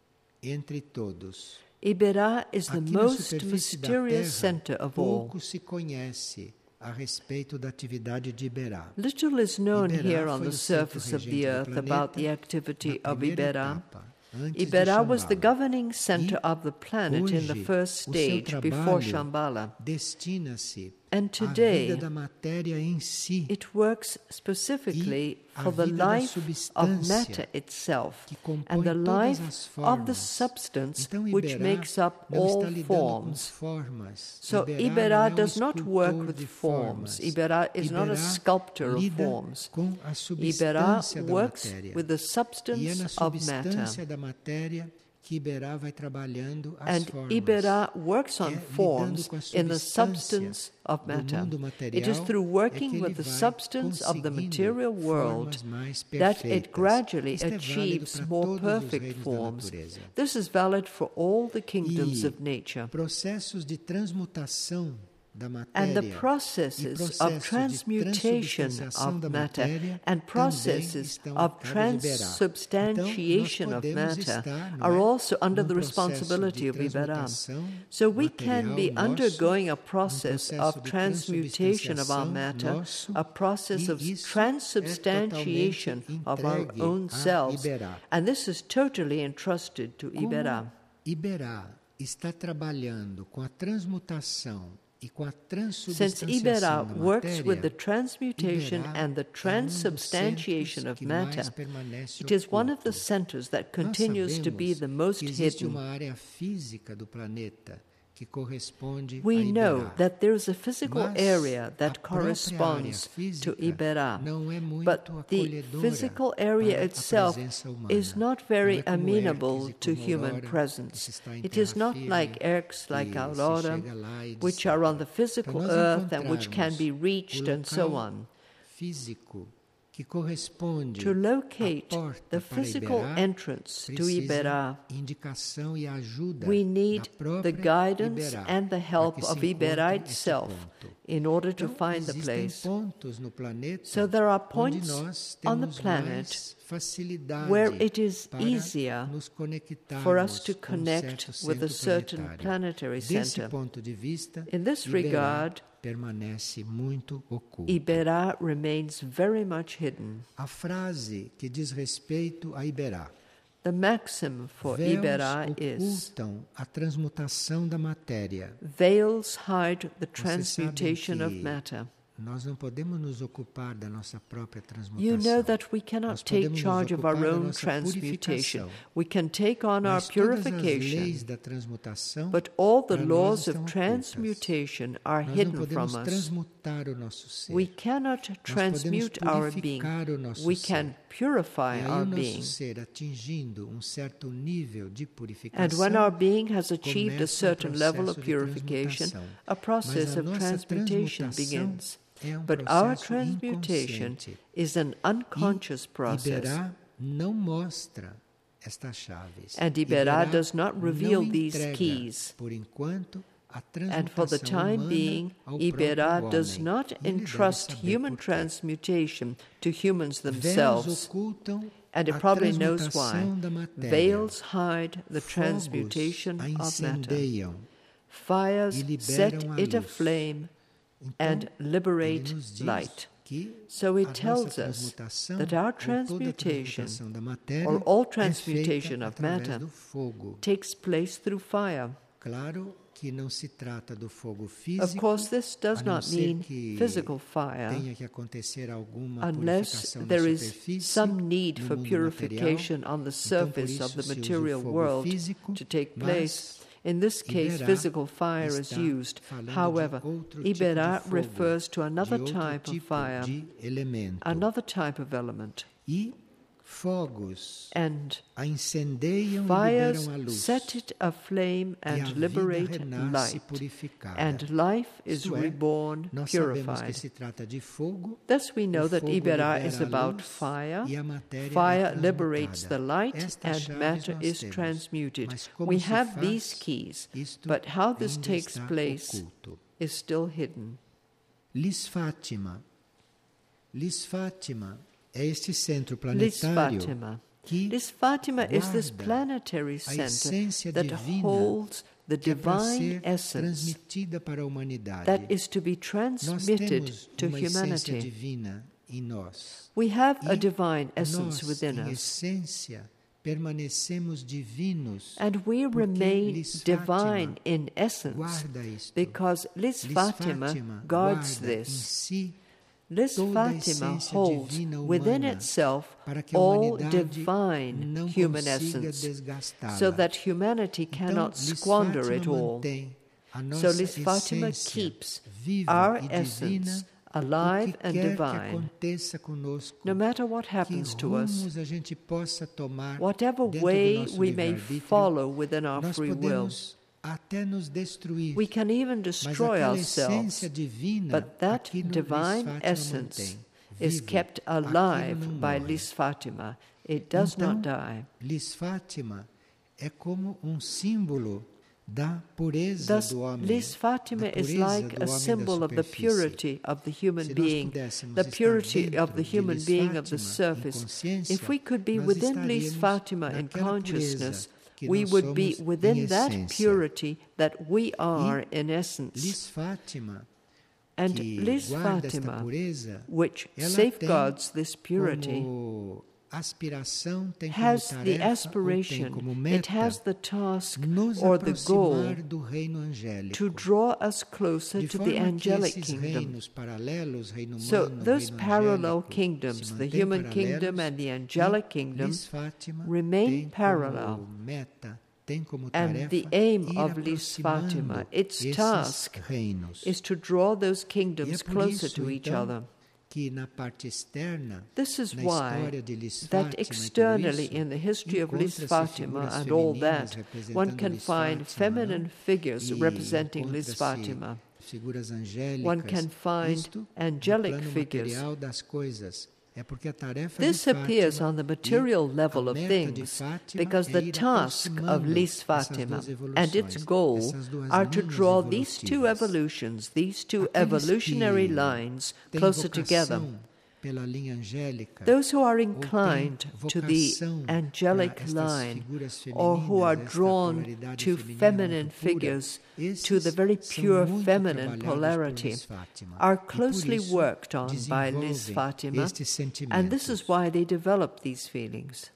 Speaker 2: entre todos.
Speaker 1: Iberá is the
Speaker 2: Aqui na
Speaker 1: most
Speaker 2: superfície da
Speaker 1: mysterious
Speaker 2: Terra,
Speaker 1: center of all.
Speaker 2: pouco se conhece a respeito da atividade de Iberá.
Speaker 1: Little is known
Speaker 2: Iberá
Speaker 1: here on
Speaker 2: foi
Speaker 1: the
Speaker 2: o centro
Speaker 1: surface of the
Speaker 2: regente do
Speaker 1: earth about the
Speaker 2: planeta
Speaker 1: activity
Speaker 2: na
Speaker 1: of
Speaker 2: primeira
Speaker 1: Iberá.
Speaker 2: etapa, antes de
Speaker 1: Iberá was the
Speaker 2: Shambhala.
Speaker 1: governing center
Speaker 2: E
Speaker 1: of the planet in the
Speaker 2: hoje,
Speaker 1: first
Speaker 2: o seu
Speaker 1: stage before
Speaker 2: trabalho
Speaker 1: Shambhala.
Speaker 2: destina-se
Speaker 1: And
Speaker 2: à
Speaker 1: today,
Speaker 2: vida da matéria em si,
Speaker 1: it works specifically
Speaker 2: E a
Speaker 1: for the
Speaker 2: vida da
Speaker 1: life of
Speaker 2: substância
Speaker 1: matter itself
Speaker 2: que compõe
Speaker 1: and the
Speaker 2: todas
Speaker 1: life
Speaker 2: as
Speaker 1: of the
Speaker 2: formas.
Speaker 1: substance
Speaker 2: Então,
Speaker 1: which
Speaker 2: Iberá
Speaker 1: makes up
Speaker 2: não
Speaker 1: all
Speaker 2: está lidando com
Speaker 1: forms.
Speaker 2: formas.
Speaker 1: So
Speaker 2: Iberá
Speaker 1: Iberá
Speaker 2: não é um
Speaker 1: does not work
Speaker 2: escultor
Speaker 1: with
Speaker 2: de
Speaker 1: forms.
Speaker 2: formas.
Speaker 1: Iberá is not a
Speaker 2: Iberá
Speaker 1: sculptor of
Speaker 2: lida
Speaker 1: forms.
Speaker 2: com a
Speaker 1: Iberá
Speaker 2: substância da
Speaker 1: works
Speaker 2: matéria.
Speaker 1: with the
Speaker 2: E é
Speaker 1: substance
Speaker 2: na
Speaker 1: of matter.
Speaker 2: substância da matéria que Iberá vai trabalhando as
Speaker 1: And
Speaker 2: formas.
Speaker 1: Iberá works on
Speaker 2: lidando
Speaker 1: forms
Speaker 2: com a
Speaker 1: in the
Speaker 2: substância
Speaker 1: substance of
Speaker 2: do
Speaker 1: matter.
Speaker 2: mundo
Speaker 1: It is
Speaker 2: material
Speaker 1: through
Speaker 2: é
Speaker 1: working
Speaker 2: que ele
Speaker 1: with the
Speaker 2: vai
Speaker 1: substance of the
Speaker 2: conseguindo
Speaker 1: material world
Speaker 2: formas mais
Speaker 1: that it
Speaker 2: perfeitas.
Speaker 1: gradually
Speaker 2: Isto é válido
Speaker 1: achieves
Speaker 2: para
Speaker 1: more
Speaker 2: todos os
Speaker 1: perfect
Speaker 2: reinos da
Speaker 1: forms.
Speaker 2: natureza.
Speaker 1: This is valid for all the kingdoms
Speaker 2: E
Speaker 1: of nature.
Speaker 2: processos de transmutação da
Speaker 1: And
Speaker 2: matéria
Speaker 1: the processes of
Speaker 2: processos de
Speaker 1: transmutation
Speaker 2: transubstanciação
Speaker 1: of
Speaker 2: da
Speaker 1: matter
Speaker 2: matéria
Speaker 1: and
Speaker 2: também
Speaker 1: processes
Speaker 2: estão
Speaker 1: of
Speaker 2: ligados a Iberá.
Speaker 1: transubstantiation
Speaker 2: Então,
Speaker 1: of
Speaker 2: nós podemos
Speaker 1: matter
Speaker 2: estar,
Speaker 1: are
Speaker 2: não é,
Speaker 1: also under
Speaker 2: num
Speaker 1: the
Speaker 2: processo
Speaker 1: responsibility
Speaker 2: de
Speaker 1: of Iberá.
Speaker 2: transmutação
Speaker 1: So we can be
Speaker 2: material
Speaker 1: undergoing a
Speaker 2: nosso,
Speaker 1: process
Speaker 2: processo
Speaker 1: of
Speaker 2: de
Speaker 1: transmutation of our
Speaker 2: transubstanciação
Speaker 1: matter,
Speaker 2: nosso,
Speaker 1: a process
Speaker 2: e
Speaker 1: of
Speaker 2: isso
Speaker 1: transubstantiation
Speaker 2: é totalmente
Speaker 1: of our
Speaker 2: entregue
Speaker 1: own
Speaker 2: a
Speaker 1: selves.
Speaker 2: Iberá.
Speaker 1: And this is totally entrusted to
Speaker 2: Como
Speaker 1: Iberá.
Speaker 2: Iberá está trabalhando com a transmutação e com a
Speaker 1: Since
Speaker 2: transubstanciação
Speaker 1: Iberá
Speaker 2: da
Speaker 1: works with the
Speaker 2: matéria,
Speaker 1: transmutation
Speaker 2: Iberá
Speaker 1: and the
Speaker 2: é
Speaker 1: transubstantiation
Speaker 2: dos
Speaker 1: of
Speaker 2: que mais
Speaker 1: matter,
Speaker 2: permanece
Speaker 1: it is one of
Speaker 2: oculto.
Speaker 1: the centers that
Speaker 2: Nós
Speaker 1: continues to be
Speaker 2: sabemos
Speaker 1: the most
Speaker 2: que existe
Speaker 1: hidden.
Speaker 2: uma área física do planeta que corresponde
Speaker 1: We
Speaker 2: a
Speaker 1: know
Speaker 2: Iberá.
Speaker 1: that there is a physical
Speaker 2: Mas
Speaker 1: area
Speaker 2: a
Speaker 1: that
Speaker 2: própria
Speaker 1: corresponds
Speaker 2: área física
Speaker 1: to Iberá,
Speaker 2: não é muito
Speaker 1: but the
Speaker 2: acolhedora
Speaker 1: physical area
Speaker 2: para a
Speaker 1: itself
Speaker 2: presença humana.
Speaker 1: is not
Speaker 2: Não
Speaker 1: very
Speaker 2: é como
Speaker 1: amenable
Speaker 2: Erques e
Speaker 1: to
Speaker 2: como
Speaker 1: human
Speaker 2: Aurora, que
Speaker 1: presence.
Speaker 2: se está em
Speaker 1: It is
Speaker 2: terra
Speaker 1: not
Speaker 2: firme,
Speaker 1: like Erks, like
Speaker 2: que se
Speaker 1: Aurora,
Speaker 2: chega lá e
Speaker 1: which
Speaker 2: etc.
Speaker 1: are on the
Speaker 2: Para
Speaker 1: physical
Speaker 2: nós
Speaker 1: earth and which can be
Speaker 2: encontrarmos
Speaker 1: reached
Speaker 2: o
Speaker 1: and so
Speaker 2: local
Speaker 1: on.
Speaker 2: físico que corresponde
Speaker 1: To locate
Speaker 2: à porta
Speaker 1: the
Speaker 2: para
Speaker 1: physical
Speaker 2: Iberá,
Speaker 1: entrance to
Speaker 2: precisa
Speaker 1: Iberá,
Speaker 2: indicação e ajuda
Speaker 1: we
Speaker 2: da
Speaker 1: need
Speaker 2: própria
Speaker 1: the guidance
Speaker 2: Iberá,
Speaker 1: and the
Speaker 2: para
Speaker 1: help
Speaker 2: que se
Speaker 1: of Iberá
Speaker 2: encontre esse
Speaker 1: itself
Speaker 2: ponto.
Speaker 1: in order to
Speaker 2: Então,
Speaker 1: find the
Speaker 2: existem
Speaker 1: place.
Speaker 2: pontos no planeta
Speaker 1: So there are
Speaker 2: onde
Speaker 1: points
Speaker 2: nós
Speaker 1: on the
Speaker 2: temos
Speaker 1: planet
Speaker 2: mais facilidade
Speaker 1: where it is
Speaker 2: para
Speaker 1: easier
Speaker 2: nos conectarmos
Speaker 1: for us to
Speaker 2: com um
Speaker 1: connect
Speaker 2: certo
Speaker 1: with a
Speaker 2: centro
Speaker 1: certain
Speaker 2: planetário.
Speaker 1: planetary
Speaker 2: Desse
Speaker 1: center.
Speaker 2: ponto de vista,
Speaker 1: In this
Speaker 2: Iberá
Speaker 1: regard,
Speaker 2: permanece muito oculto.
Speaker 1: Iberá remains very much hidden.
Speaker 2: A frase que diz respeito a Iberá:
Speaker 1: The maxim for
Speaker 2: véus
Speaker 1: Iberá is,
Speaker 2: ocultam a transmutação da matéria.
Speaker 1: veils hide the
Speaker 2: Vocês sabem
Speaker 1: transmutation of
Speaker 2: que
Speaker 1: matter.
Speaker 2: nós não podemos nos ocupar da nossa própria transmutação.
Speaker 1: You know that we
Speaker 2: Nós
Speaker 1: cannot take
Speaker 2: podemos nos
Speaker 1: charge of our
Speaker 2: ocupar da
Speaker 1: own
Speaker 2: nossa
Speaker 1: transmutation.
Speaker 2: purificação.
Speaker 1: We can take on our
Speaker 2: Mas todas as
Speaker 1: purification,
Speaker 2: leis da transmutação,
Speaker 1: but all the
Speaker 2: para nós
Speaker 1: laws
Speaker 2: estão
Speaker 1: of
Speaker 2: ocultas.
Speaker 1: transmutation are
Speaker 2: Nós não
Speaker 1: hidden from
Speaker 2: podemos
Speaker 1: us.
Speaker 2: transmutar o nosso ser.
Speaker 1: We cannot transmute our being.
Speaker 2: purificar o nosso
Speaker 1: We
Speaker 2: ser.
Speaker 1: can purify
Speaker 2: E aí
Speaker 1: our
Speaker 2: o nosso
Speaker 1: being.
Speaker 2: ser, atingindo um certo nível de purificação,
Speaker 1: And when our being has achieved a
Speaker 2: começa
Speaker 1: certain level of
Speaker 2: processo de
Speaker 1: purification,
Speaker 2: transmutação.
Speaker 1: a process
Speaker 2: Mas a
Speaker 1: of
Speaker 2: nossa
Speaker 1: transmutation
Speaker 2: transmutação
Speaker 1: begins.
Speaker 2: é
Speaker 1: But our
Speaker 2: processo
Speaker 1: transmutation
Speaker 2: inconsciente.
Speaker 1: is an unconscious process.
Speaker 2: Iberá não mostra estas chaves.
Speaker 1: And Iberá does not reveal
Speaker 2: não
Speaker 1: these
Speaker 2: entrega,
Speaker 1: keys.
Speaker 2: por enquanto, a
Speaker 1: And for the
Speaker 2: transmutação
Speaker 1: time
Speaker 2: humana
Speaker 1: being,
Speaker 2: ao
Speaker 1: Iberá
Speaker 2: próprio
Speaker 1: does
Speaker 2: homem.
Speaker 1: not
Speaker 2: E ele deve
Speaker 1: entrust
Speaker 2: saber
Speaker 1: human
Speaker 2: por quê.
Speaker 1: transmutation to humans
Speaker 2: Véus
Speaker 1: themselves.
Speaker 2: ocultam
Speaker 1: And it
Speaker 2: a
Speaker 1: probably knows why.
Speaker 2: transmutação da matéria.
Speaker 1: Veils hide the
Speaker 2: Fogos
Speaker 1: transmutation
Speaker 2: a
Speaker 1: of matter.
Speaker 2: incendeiam.
Speaker 1: Fires
Speaker 2: e liberam
Speaker 1: set
Speaker 2: a
Speaker 1: it
Speaker 2: luz.
Speaker 1: aflame
Speaker 2: Então,
Speaker 1: and
Speaker 2: ele
Speaker 1: liberate
Speaker 2: nos diz
Speaker 1: light.
Speaker 2: que
Speaker 1: So it
Speaker 2: a
Speaker 1: tells
Speaker 2: nossa
Speaker 1: us
Speaker 2: transmutação,
Speaker 1: that our
Speaker 2: ou toda a
Speaker 1: transmutation,
Speaker 2: transmutação da matéria,
Speaker 1: or all
Speaker 2: é
Speaker 1: transmutation
Speaker 2: feita
Speaker 1: of
Speaker 2: através
Speaker 1: matter,
Speaker 2: do fogo.
Speaker 1: takes place through fire.
Speaker 2: Claro que não se trata do fogo
Speaker 1: Of
Speaker 2: físico,
Speaker 1: course, this does
Speaker 2: a não
Speaker 1: not
Speaker 2: ser
Speaker 1: mean
Speaker 2: que
Speaker 1: physical fire,
Speaker 2: tenha que acontecer alguma
Speaker 1: unless
Speaker 2: purificação na
Speaker 1: there is
Speaker 2: superfície,
Speaker 1: some need
Speaker 2: no
Speaker 1: for
Speaker 2: mundo
Speaker 1: purification
Speaker 2: material.
Speaker 1: on the
Speaker 2: Então, por
Speaker 1: surface
Speaker 2: isso
Speaker 1: of the
Speaker 2: se usa o
Speaker 1: material
Speaker 2: fogo
Speaker 1: world
Speaker 2: físico,
Speaker 1: to take
Speaker 2: mas
Speaker 1: place. In this case,
Speaker 2: Iberá
Speaker 1: physical fire is
Speaker 2: está
Speaker 1: used.
Speaker 2: falando de
Speaker 1: However,
Speaker 2: outro tipo de
Speaker 1: Iberá
Speaker 2: fogo,
Speaker 1: refers to another
Speaker 2: de outro
Speaker 1: type of
Speaker 2: tipo
Speaker 1: fire,
Speaker 2: de elemento.
Speaker 1: another type of element.
Speaker 2: E fogos
Speaker 1: And
Speaker 2: a incendeiam e
Speaker 1: fires
Speaker 2: liberam a luz.
Speaker 1: set it aflame
Speaker 2: E a
Speaker 1: and
Speaker 2: vida
Speaker 1: liberate
Speaker 2: renasce
Speaker 1: light,
Speaker 2: purificada.
Speaker 1: and life is
Speaker 2: Isto é,
Speaker 1: reborn,
Speaker 2: nós sabemos que
Speaker 1: purified.
Speaker 2: se trata de fogo.
Speaker 1: Thus we know
Speaker 2: O
Speaker 1: that
Speaker 2: fogo
Speaker 1: Iberá
Speaker 2: libera
Speaker 1: is
Speaker 2: a
Speaker 1: about
Speaker 2: luz
Speaker 1: fire.
Speaker 2: e a matéria
Speaker 1: Fire
Speaker 2: é
Speaker 1: liberates
Speaker 2: transmutada.
Speaker 1: the light
Speaker 2: Estas
Speaker 1: and
Speaker 2: chaves
Speaker 1: matter
Speaker 2: nós
Speaker 1: is
Speaker 2: temos.
Speaker 1: transmuted.
Speaker 2: Mas como
Speaker 1: We
Speaker 2: se
Speaker 1: have
Speaker 2: faz,
Speaker 1: these keys,
Speaker 2: isto
Speaker 1: but how this
Speaker 2: ainda
Speaker 1: takes
Speaker 2: está
Speaker 1: place
Speaker 2: oculto.
Speaker 1: is still hidden.
Speaker 2: Lis Fátima. Lis Fátima é este centro
Speaker 1: Lis
Speaker 2: planetário
Speaker 1: Fatima.
Speaker 2: que
Speaker 1: Lis Fatima is this
Speaker 2: guarda
Speaker 1: planetary
Speaker 2: a
Speaker 1: center
Speaker 2: essência
Speaker 1: that
Speaker 2: divina
Speaker 1: holds the
Speaker 2: que é para
Speaker 1: divine
Speaker 2: ser
Speaker 1: essence
Speaker 2: transmitida para a humanidade.
Speaker 1: that is to be
Speaker 2: Nós
Speaker 1: transmitted
Speaker 2: temos
Speaker 1: to
Speaker 2: uma essência
Speaker 1: humanity.
Speaker 2: divina em nós.
Speaker 1: We have a
Speaker 2: E
Speaker 1: divine essence
Speaker 2: nós,
Speaker 1: within
Speaker 2: em
Speaker 1: us,
Speaker 2: essência, permanecemos divinos
Speaker 1: and we
Speaker 2: porque
Speaker 1: remain
Speaker 2: Lis
Speaker 1: divine
Speaker 2: Fátima
Speaker 1: in essence
Speaker 2: guarda isto.
Speaker 1: because Lis
Speaker 2: Lis
Speaker 1: Fatima guards
Speaker 2: guarda em
Speaker 1: this.
Speaker 2: si
Speaker 1: Lis
Speaker 2: toda a
Speaker 1: Fatima
Speaker 2: essência
Speaker 1: holds
Speaker 2: divina
Speaker 1: within
Speaker 2: humana
Speaker 1: itself
Speaker 2: para que a
Speaker 1: all
Speaker 2: humanidade
Speaker 1: divine
Speaker 2: não
Speaker 1: human
Speaker 2: consiga
Speaker 1: essence,
Speaker 2: desgastá-la.
Speaker 1: so that humanity
Speaker 2: Então,
Speaker 1: cannot
Speaker 2: Lis
Speaker 1: squander
Speaker 2: Fátima
Speaker 1: it all.
Speaker 2: mantém a
Speaker 1: So
Speaker 2: nossa
Speaker 1: Lis Fatima
Speaker 2: essência
Speaker 1: keeps
Speaker 2: viva
Speaker 1: our
Speaker 2: e
Speaker 1: essence
Speaker 2: divina.
Speaker 1: alive
Speaker 2: O que
Speaker 1: and
Speaker 2: quer que
Speaker 1: divine.
Speaker 2: aconteça conosco,
Speaker 1: No matter what
Speaker 2: que
Speaker 1: happens to us,
Speaker 2: rumos a gente possa tomar
Speaker 1: whatever
Speaker 2: dentro do
Speaker 1: way
Speaker 2: nosso
Speaker 1: we may
Speaker 2: livre-arbítrio,
Speaker 1: follow within our
Speaker 2: nós
Speaker 1: free will,
Speaker 2: podemos até nos destruir,
Speaker 1: we can even
Speaker 2: mas
Speaker 1: destroy
Speaker 2: aquela
Speaker 1: ourselves,
Speaker 2: essência divina
Speaker 1: but that
Speaker 2: aqui no Lis
Speaker 1: divine
Speaker 2: Fátima
Speaker 1: essence
Speaker 2: mantém,
Speaker 1: is
Speaker 2: vivo,
Speaker 1: kept
Speaker 2: aquilo
Speaker 1: alive
Speaker 2: não
Speaker 1: by
Speaker 2: morre.
Speaker 1: Lis Fatima. It does
Speaker 2: Então,
Speaker 1: not die.
Speaker 2: Lis Fátima é como símbolo da pureza
Speaker 1: Thus,
Speaker 2: do homem,
Speaker 1: Lis Fatima
Speaker 2: da
Speaker 1: is
Speaker 2: pureza
Speaker 1: like
Speaker 2: do
Speaker 1: a
Speaker 2: homem
Speaker 1: symbol
Speaker 2: da
Speaker 1: of the
Speaker 2: superfície.
Speaker 1: purity of the human
Speaker 2: Se nós
Speaker 1: being,
Speaker 2: pudéssemos
Speaker 1: the
Speaker 2: estar
Speaker 1: purity
Speaker 2: dentro
Speaker 1: of the
Speaker 2: de
Speaker 1: human
Speaker 2: Lis
Speaker 1: being of the
Speaker 2: Fátima, em
Speaker 1: surface.
Speaker 2: consciência,
Speaker 1: If we could be
Speaker 2: nós
Speaker 1: within Lis
Speaker 2: estaríamos
Speaker 1: Fatima in
Speaker 2: naquela
Speaker 1: consciousness,
Speaker 2: pureza que
Speaker 1: we
Speaker 2: nós
Speaker 1: would be
Speaker 2: somos em
Speaker 1: within that
Speaker 2: essência.
Speaker 1: purity that we are in essence.
Speaker 2: Lis Fátima,
Speaker 1: And
Speaker 2: que
Speaker 1: Lis
Speaker 2: guarda esta
Speaker 1: Fatima,
Speaker 2: pureza,
Speaker 1: which
Speaker 2: ela
Speaker 1: safeguards
Speaker 2: tem
Speaker 1: this purity,
Speaker 2: como aspiração, tem como
Speaker 1: has the
Speaker 2: tarefa, ou tem
Speaker 1: aspiration,
Speaker 2: como
Speaker 1: it
Speaker 2: meta,
Speaker 1: has the task
Speaker 2: nos
Speaker 1: or the goal
Speaker 2: aproximar do reino angélico,
Speaker 1: to draw us closer
Speaker 2: de
Speaker 1: to
Speaker 2: forma
Speaker 1: the
Speaker 2: que
Speaker 1: angelic
Speaker 2: esses
Speaker 1: kingdom.
Speaker 2: reinos paralelos, reino
Speaker 1: So
Speaker 2: humano,
Speaker 1: those
Speaker 2: reino
Speaker 1: parallel
Speaker 2: angélico,
Speaker 1: kingdoms,
Speaker 2: se
Speaker 1: the
Speaker 2: mantêm
Speaker 1: human kingdom
Speaker 2: paralelos,
Speaker 1: and the angelic
Speaker 2: e
Speaker 1: kingdom,
Speaker 2: Lis Fátima
Speaker 1: remain
Speaker 2: tem
Speaker 1: parallel.
Speaker 2: como meta, tem como
Speaker 1: And
Speaker 2: tarefa
Speaker 1: the aim
Speaker 2: ir
Speaker 1: of Lis
Speaker 2: aproximando
Speaker 1: Fatima, its
Speaker 2: esses
Speaker 1: task,
Speaker 2: reinos.
Speaker 1: is to draw those
Speaker 2: E é
Speaker 1: kingdoms
Speaker 2: por
Speaker 1: closer
Speaker 2: isso,
Speaker 1: to each
Speaker 2: então,
Speaker 1: other.
Speaker 2: que na parte externa,
Speaker 1: This is
Speaker 2: na
Speaker 1: why
Speaker 2: história de Lis
Speaker 1: that
Speaker 2: Fátima e tudo
Speaker 1: externally
Speaker 2: isso,
Speaker 1: in the history of Lis
Speaker 2: encontra-se
Speaker 1: Fatima
Speaker 2: figuras
Speaker 1: and all
Speaker 2: femininas
Speaker 1: that,
Speaker 2: representando
Speaker 1: one can
Speaker 2: Lis
Speaker 1: find
Speaker 2: Fátima,
Speaker 1: feminine
Speaker 2: não?
Speaker 1: figures
Speaker 2: E
Speaker 1: representing Lis
Speaker 2: encontra-se
Speaker 1: Fatima.
Speaker 2: figuras angélicas,
Speaker 1: One can find
Speaker 2: isto
Speaker 1: angelic
Speaker 2: no plano
Speaker 1: figures.
Speaker 2: material das coisas. É porque a tarefa
Speaker 1: This
Speaker 2: de
Speaker 1: appears
Speaker 2: Fátima
Speaker 1: on the material
Speaker 2: e
Speaker 1: level
Speaker 2: a
Speaker 1: of
Speaker 2: meta de
Speaker 1: things
Speaker 2: Fátima
Speaker 1: because
Speaker 2: é
Speaker 1: the
Speaker 2: ir
Speaker 1: task of
Speaker 2: aproximando
Speaker 1: Lis
Speaker 2: essas
Speaker 1: Fatima
Speaker 2: duas
Speaker 1: and its
Speaker 2: evoluções,
Speaker 1: goal
Speaker 2: essas duas
Speaker 1: are to
Speaker 2: linhas
Speaker 1: draw these two
Speaker 2: evolutivas.
Speaker 1: evolutions, these two
Speaker 2: Aqueles
Speaker 1: evolutionary
Speaker 2: que
Speaker 1: lines
Speaker 2: têm
Speaker 1: closer together.
Speaker 2: vocação pela linha angélica,
Speaker 1: Those who are
Speaker 2: ou têm
Speaker 1: inclined to the
Speaker 2: vocação
Speaker 1: angelic
Speaker 2: para estas
Speaker 1: line
Speaker 2: figuras
Speaker 1: or who are
Speaker 2: femininas, esta
Speaker 1: drawn
Speaker 2: polaridade
Speaker 1: to
Speaker 2: feminina
Speaker 1: feminine
Speaker 2: muito pura,
Speaker 1: figures,
Speaker 2: esses
Speaker 1: to the very
Speaker 2: são
Speaker 1: pure
Speaker 2: muito
Speaker 1: feminine
Speaker 2: trabalhados por
Speaker 1: polarity,
Speaker 2: Lis Fátima.
Speaker 1: are
Speaker 2: E por
Speaker 1: closely
Speaker 2: isso
Speaker 1: worked on by Lis
Speaker 2: desenvolvem
Speaker 1: Fatima,
Speaker 2: estes
Speaker 1: and this is
Speaker 2: sentimentos.
Speaker 1: why they develop these feelings.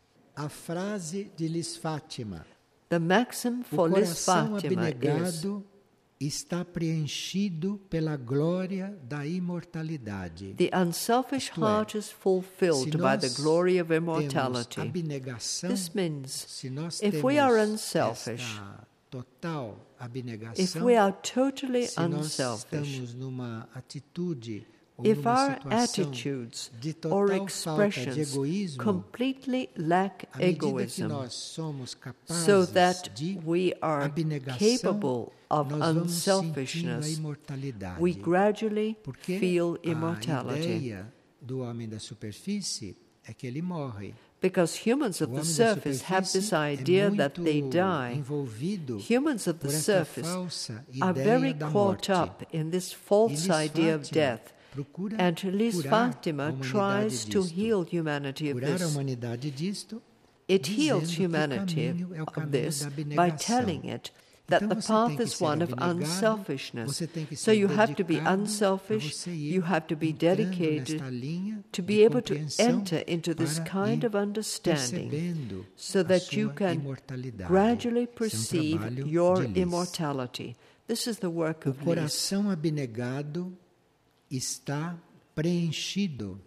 Speaker 2: A frase de Lis Fátima:
Speaker 1: The maxim
Speaker 2: o
Speaker 1: for Lis
Speaker 2: coração
Speaker 1: Fatima is,
Speaker 2: abnegado está preenchido pela glória da imortalidade.
Speaker 1: the unselfish
Speaker 2: Isto é,
Speaker 1: heart is fulfilled
Speaker 2: se
Speaker 1: by the
Speaker 2: nós
Speaker 1: glory of
Speaker 2: temos
Speaker 1: immortality.
Speaker 2: abnegação,
Speaker 1: This means
Speaker 2: se nós
Speaker 1: if
Speaker 2: temos
Speaker 1: we are unselfish,
Speaker 2: esta total
Speaker 1: if
Speaker 2: abnegação,
Speaker 1: we are totally
Speaker 2: se nós
Speaker 1: unselfish,
Speaker 2: estamos numa atitude ou
Speaker 1: if
Speaker 2: numa
Speaker 1: our
Speaker 2: situação
Speaker 1: attitudes
Speaker 2: de
Speaker 1: or
Speaker 2: total falta de
Speaker 1: expressions
Speaker 2: egoísmo,
Speaker 1: completely lack
Speaker 2: à medida que
Speaker 1: egoism,
Speaker 2: nós somos capazes
Speaker 1: so that
Speaker 2: de
Speaker 1: we are
Speaker 2: abnegação,
Speaker 1: capable of
Speaker 2: nós vamos sentindo a
Speaker 1: unselfishness,
Speaker 2: imortalidade.
Speaker 1: we gradually
Speaker 2: Porque
Speaker 1: feel
Speaker 2: a
Speaker 1: immortality.
Speaker 2: ideia do homem da superfície é que ele morre.
Speaker 1: Because humans
Speaker 2: O
Speaker 1: of the
Speaker 2: homem da
Speaker 1: surface have this
Speaker 2: superfície
Speaker 1: idea
Speaker 2: é
Speaker 1: that they
Speaker 2: muito
Speaker 1: die.
Speaker 2: envolvido
Speaker 1: Humans of
Speaker 2: por
Speaker 1: the
Speaker 2: esta
Speaker 1: surface
Speaker 2: falsa
Speaker 1: are
Speaker 2: ideia
Speaker 1: very
Speaker 2: da
Speaker 1: caught
Speaker 2: morte.
Speaker 1: up in this
Speaker 2: E
Speaker 1: false
Speaker 2: Lis
Speaker 1: idea of
Speaker 2: Fátima
Speaker 1: death.
Speaker 2: procura
Speaker 1: And Lis
Speaker 2: curar
Speaker 1: Fatima
Speaker 2: a humanidade
Speaker 1: tries to
Speaker 2: disto.
Speaker 1: heal humanity of
Speaker 2: Curar a
Speaker 1: this.
Speaker 2: humanidade disto,
Speaker 1: It heals
Speaker 2: dizendo que o
Speaker 1: humanity
Speaker 2: caminho é o
Speaker 1: of
Speaker 2: caminho
Speaker 1: this
Speaker 2: da
Speaker 1: by
Speaker 2: abnegação.
Speaker 1: telling it that
Speaker 2: Então
Speaker 1: the
Speaker 2: você tem
Speaker 1: path
Speaker 2: que
Speaker 1: is
Speaker 2: ser
Speaker 1: one of
Speaker 2: abnegado,
Speaker 1: unselfishness.
Speaker 2: você tem que
Speaker 1: So
Speaker 2: ser
Speaker 1: you have to be
Speaker 2: dedicado
Speaker 1: unselfish,
Speaker 2: para você ir
Speaker 1: you have to be
Speaker 2: entrando
Speaker 1: dedicated
Speaker 2: nesta linha
Speaker 1: to
Speaker 2: de
Speaker 1: be able to
Speaker 2: compreensão
Speaker 1: enter into this
Speaker 2: para
Speaker 1: kind
Speaker 2: ir
Speaker 1: of understanding
Speaker 2: percebendo
Speaker 1: so
Speaker 2: a
Speaker 1: that you
Speaker 2: sua
Speaker 1: can
Speaker 2: imortalidade.
Speaker 1: gradually
Speaker 2: Esse é
Speaker 1: perceive
Speaker 2: trabalho
Speaker 1: your
Speaker 2: de Lis.
Speaker 1: immortality. This is the work
Speaker 2: O
Speaker 1: of Lis.
Speaker 2: coração abnegado está preenchido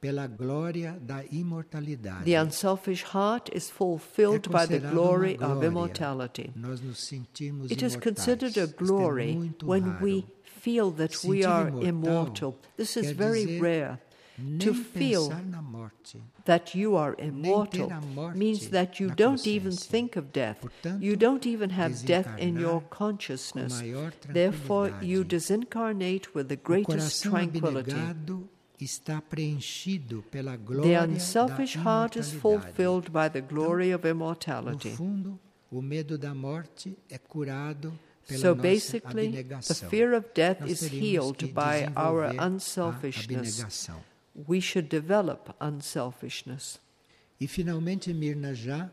Speaker 2: pela glória da imortalidade.
Speaker 1: The unselfish heart is fulfilled by the glory of immortality.
Speaker 2: Nós nos sentimos
Speaker 1: It is considered a
Speaker 2: imortais.
Speaker 1: glory
Speaker 2: Isto é muito
Speaker 1: when
Speaker 2: raro.
Speaker 1: we feel that we
Speaker 2: Sentir
Speaker 1: are
Speaker 2: imortal
Speaker 1: immortal. This is
Speaker 2: quer
Speaker 1: very
Speaker 2: dizer
Speaker 1: rare.
Speaker 2: Nem
Speaker 1: To feel
Speaker 2: pensar na morte.
Speaker 1: that you are immortal
Speaker 2: ter a morte
Speaker 1: means that you
Speaker 2: na
Speaker 1: don't even
Speaker 2: consciência.
Speaker 1: think of death.
Speaker 2: Portanto,
Speaker 1: You don't even have death in your
Speaker 2: desencarnar
Speaker 1: consciousness.
Speaker 2: com maior
Speaker 1: Therefore,
Speaker 2: tranquilidade.
Speaker 1: you disincarnate with the
Speaker 2: O
Speaker 1: greatest
Speaker 2: coração
Speaker 1: tranquility.
Speaker 2: abnegado está preenchido pela
Speaker 1: The
Speaker 2: glória
Speaker 1: unselfish
Speaker 2: da
Speaker 1: heart is
Speaker 2: imortalidade.
Speaker 1: fulfilled by the glory of
Speaker 2: No
Speaker 1: immortality.
Speaker 2: fundo, o medo da morte é curado pela
Speaker 1: So
Speaker 2: nossa
Speaker 1: basically, the
Speaker 2: abnegação.
Speaker 1: fear of death
Speaker 2: Nós
Speaker 1: is
Speaker 2: teríamos
Speaker 1: healed
Speaker 2: que
Speaker 1: by our
Speaker 2: desenvolver a
Speaker 1: unselfishness.
Speaker 2: abnegação.
Speaker 1: We should develop unselfishness.
Speaker 2: E finalmente Mirna Já,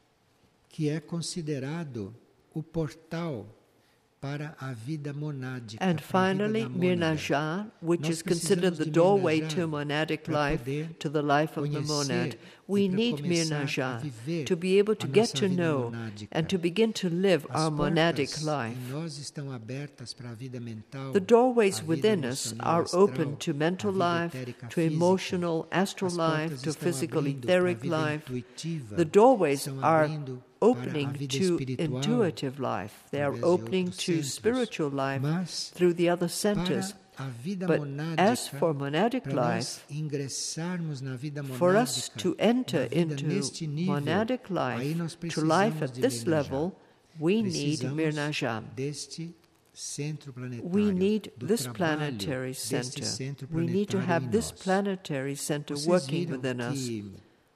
Speaker 2: que é considerado o portal para a vida monádica.
Speaker 1: And
Speaker 2: para a vida
Speaker 1: finally,
Speaker 2: da
Speaker 1: Mirna
Speaker 2: mônada.
Speaker 1: Já, which
Speaker 2: Nós
Speaker 1: is considered
Speaker 2: precisamos
Speaker 1: the
Speaker 2: de
Speaker 1: doorway
Speaker 2: Mirna Já
Speaker 1: to monadic
Speaker 2: para
Speaker 1: life,
Speaker 2: poder
Speaker 1: to the life of the
Speaker 2: conhecer
Speaker 1: monad.
Speaker 2: e
Speaker 1: We
Speaker 2: para
Speaker 1: need
Speaker 2: começar
Speaker 1: Mirna
Speaker 2: a
Speaker 1: Já
Speaker 2: viver
Speaker 1: to be able to
Speaker 2: a
Speaker 1: get
Speaker 2: nossa
Speaker 1: to
Speaker 2: vida
Speaker 1: know
Speaker 2: monádica.
Speaker 1: and to begin to live
Speaker 2: As
Speaker 1: our monadic
Speaker 2: portas
Speaker 1: life.
Speaker 2: em nós estão abertas para a vida mental,
Speaker 1: The doorways
Speaker 2: a vida
Speaker 1: within us
Speaker 2: emocional,
Speaker 1: are
Speaker 2: astral,
Speaker 1: open to mental
Speaker 2: a vida
Speaker 1: life,
Speaker 2: etérica
Speaker 1: to
Speaker 2: física.
Speaker 1: emotional, astral
Speaker 2: As
Speaker 1: life,
Speaker 2: portas
Speaker 1: to
Speaker 2: estão
Speaker 1: physical,
Speaker 2: abrindo para a
Speaker 1: etheric
Speaker 2: vida
Speaker 1: life.
Speaker 2: intuitiva,
Speaker 1: The doorways
Speaker 2: estão
Speaker 1: are
Speaker 2: abrindo para a
Speaker 1: opening
Speaker 2: vida
Speaker 1: to
Speaker 2: espiritual,
Speaker 1: intuitive life. They are
Speaker 2: através de
Speaker 1: opening
Speaker 2: outros
Speaker 1: to
Speaker 2: centros.
Speaker 1: spiritual life
Speaker 2: Mas
Speaker 1: through the other centers.
Speaker 2: para a vida
Speaker 1: But
Speaker 2: monádica,
Speaker 1: as for monadic
Speaker 2: para nós
Speaker 1: life,
Speaker 2: ingressarmos na vida
Speaker 1: for us
Speaker 2: monádica,
Speaker 1: to enter
Speaker 2: na vida
Speaker 1: into
Speaker 2: neste nível,
Speaker 1: monadic
Speaker 2: aí
Speaker 1: life,
Speaker 2: nós
Speaker 1: to
Speaker 2: precisamos
Speaker 1: life at
Speaker 2: de
Speaker 1: this
Speaker 2: Mirna Já.
Speaker 1: level, we need
Speaker 2: Precisamos
Speaker 1: Mirna Já.
Speaker 2: deste centro planetário,
Speaker 1: We need
Speaker 2: do
Speaker 1: this
Speaker 2: trabalho
Speaker 1: planetary
Speaker 2: deste
Speaker 1: center.
Speaker 2: centro
Speaker 1: We need to
Speaker 2: planetário
Speaker 1: have
Speaker 2: em
Speaker 1: this
Speaker 2: nós.
Speaker 1: planetary center
Speaker 2: Vocês
Speaker 1: working
Speaker 2: viram
Speaker 1: within us.
Speaker 2: que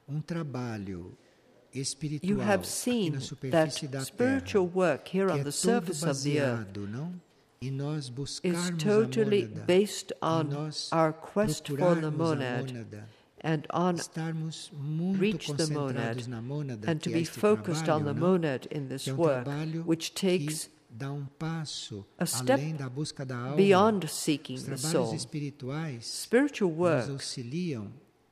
Speaker 2: trabalho espiritual
Speaker 1: You have
Speaker 2: aqui
Speaker 1: seen
Speaker 2: na
Speaker 1: that
Speaker 2: superfície da
Speaker 1: spiritual
Speaker 2: Terra,
Speaker 1: work here
Speaker 2: que
Speaker 1: on
Speaker 2: é
Speaker 1: the
Speaker 2: todo
Speaker 1: surface of the earth
Speaker 2: baseado, não? E nós
Speaker 1: is
Speaker 2: buscarmos
Speaker 1: totally
Speaker 2: a mônada,
Speaker 1: based
Speaker 2: e
Speaker 1: on
Speaker 2: nós
Speaker 1: our quest for the
Speaker 2: procurarmos a
Speaker 1: monad
Speaker 2: mônada,
Speaker 1: and on
Speaker 2: estarmos muito
Speaker 1: reach the
Speaker 2: concentrados
Speaker 1: monad
Speaker 2: na mônada,
Speaker 1: and to
Speaker 2: que é
Speaker 1: be
Speaker 2: este
Speaker 1: focused on
Speaker 2: trabalho,
Speaker 1: the
Speaker 2: não?
Speaker 1: monad in this
Speaker 2: Que é
Speaker 1: work,
Speaker 2: trabalho
Speaker 1: which takes
Speaker 2: que dá passo
Speaker 1: a step
Speaker 2: além da busca da alma.
Speaker 1: beyond seeking
Speaker 2: Os
Speaker 1: the
Speaker 2: trabalhos
Speaker 1: soul.
Speaker 2: espirituais
Speaker 1: Spiritual
Speaker 2: nos
Speaker 1: work
Speaker 2: auxiliam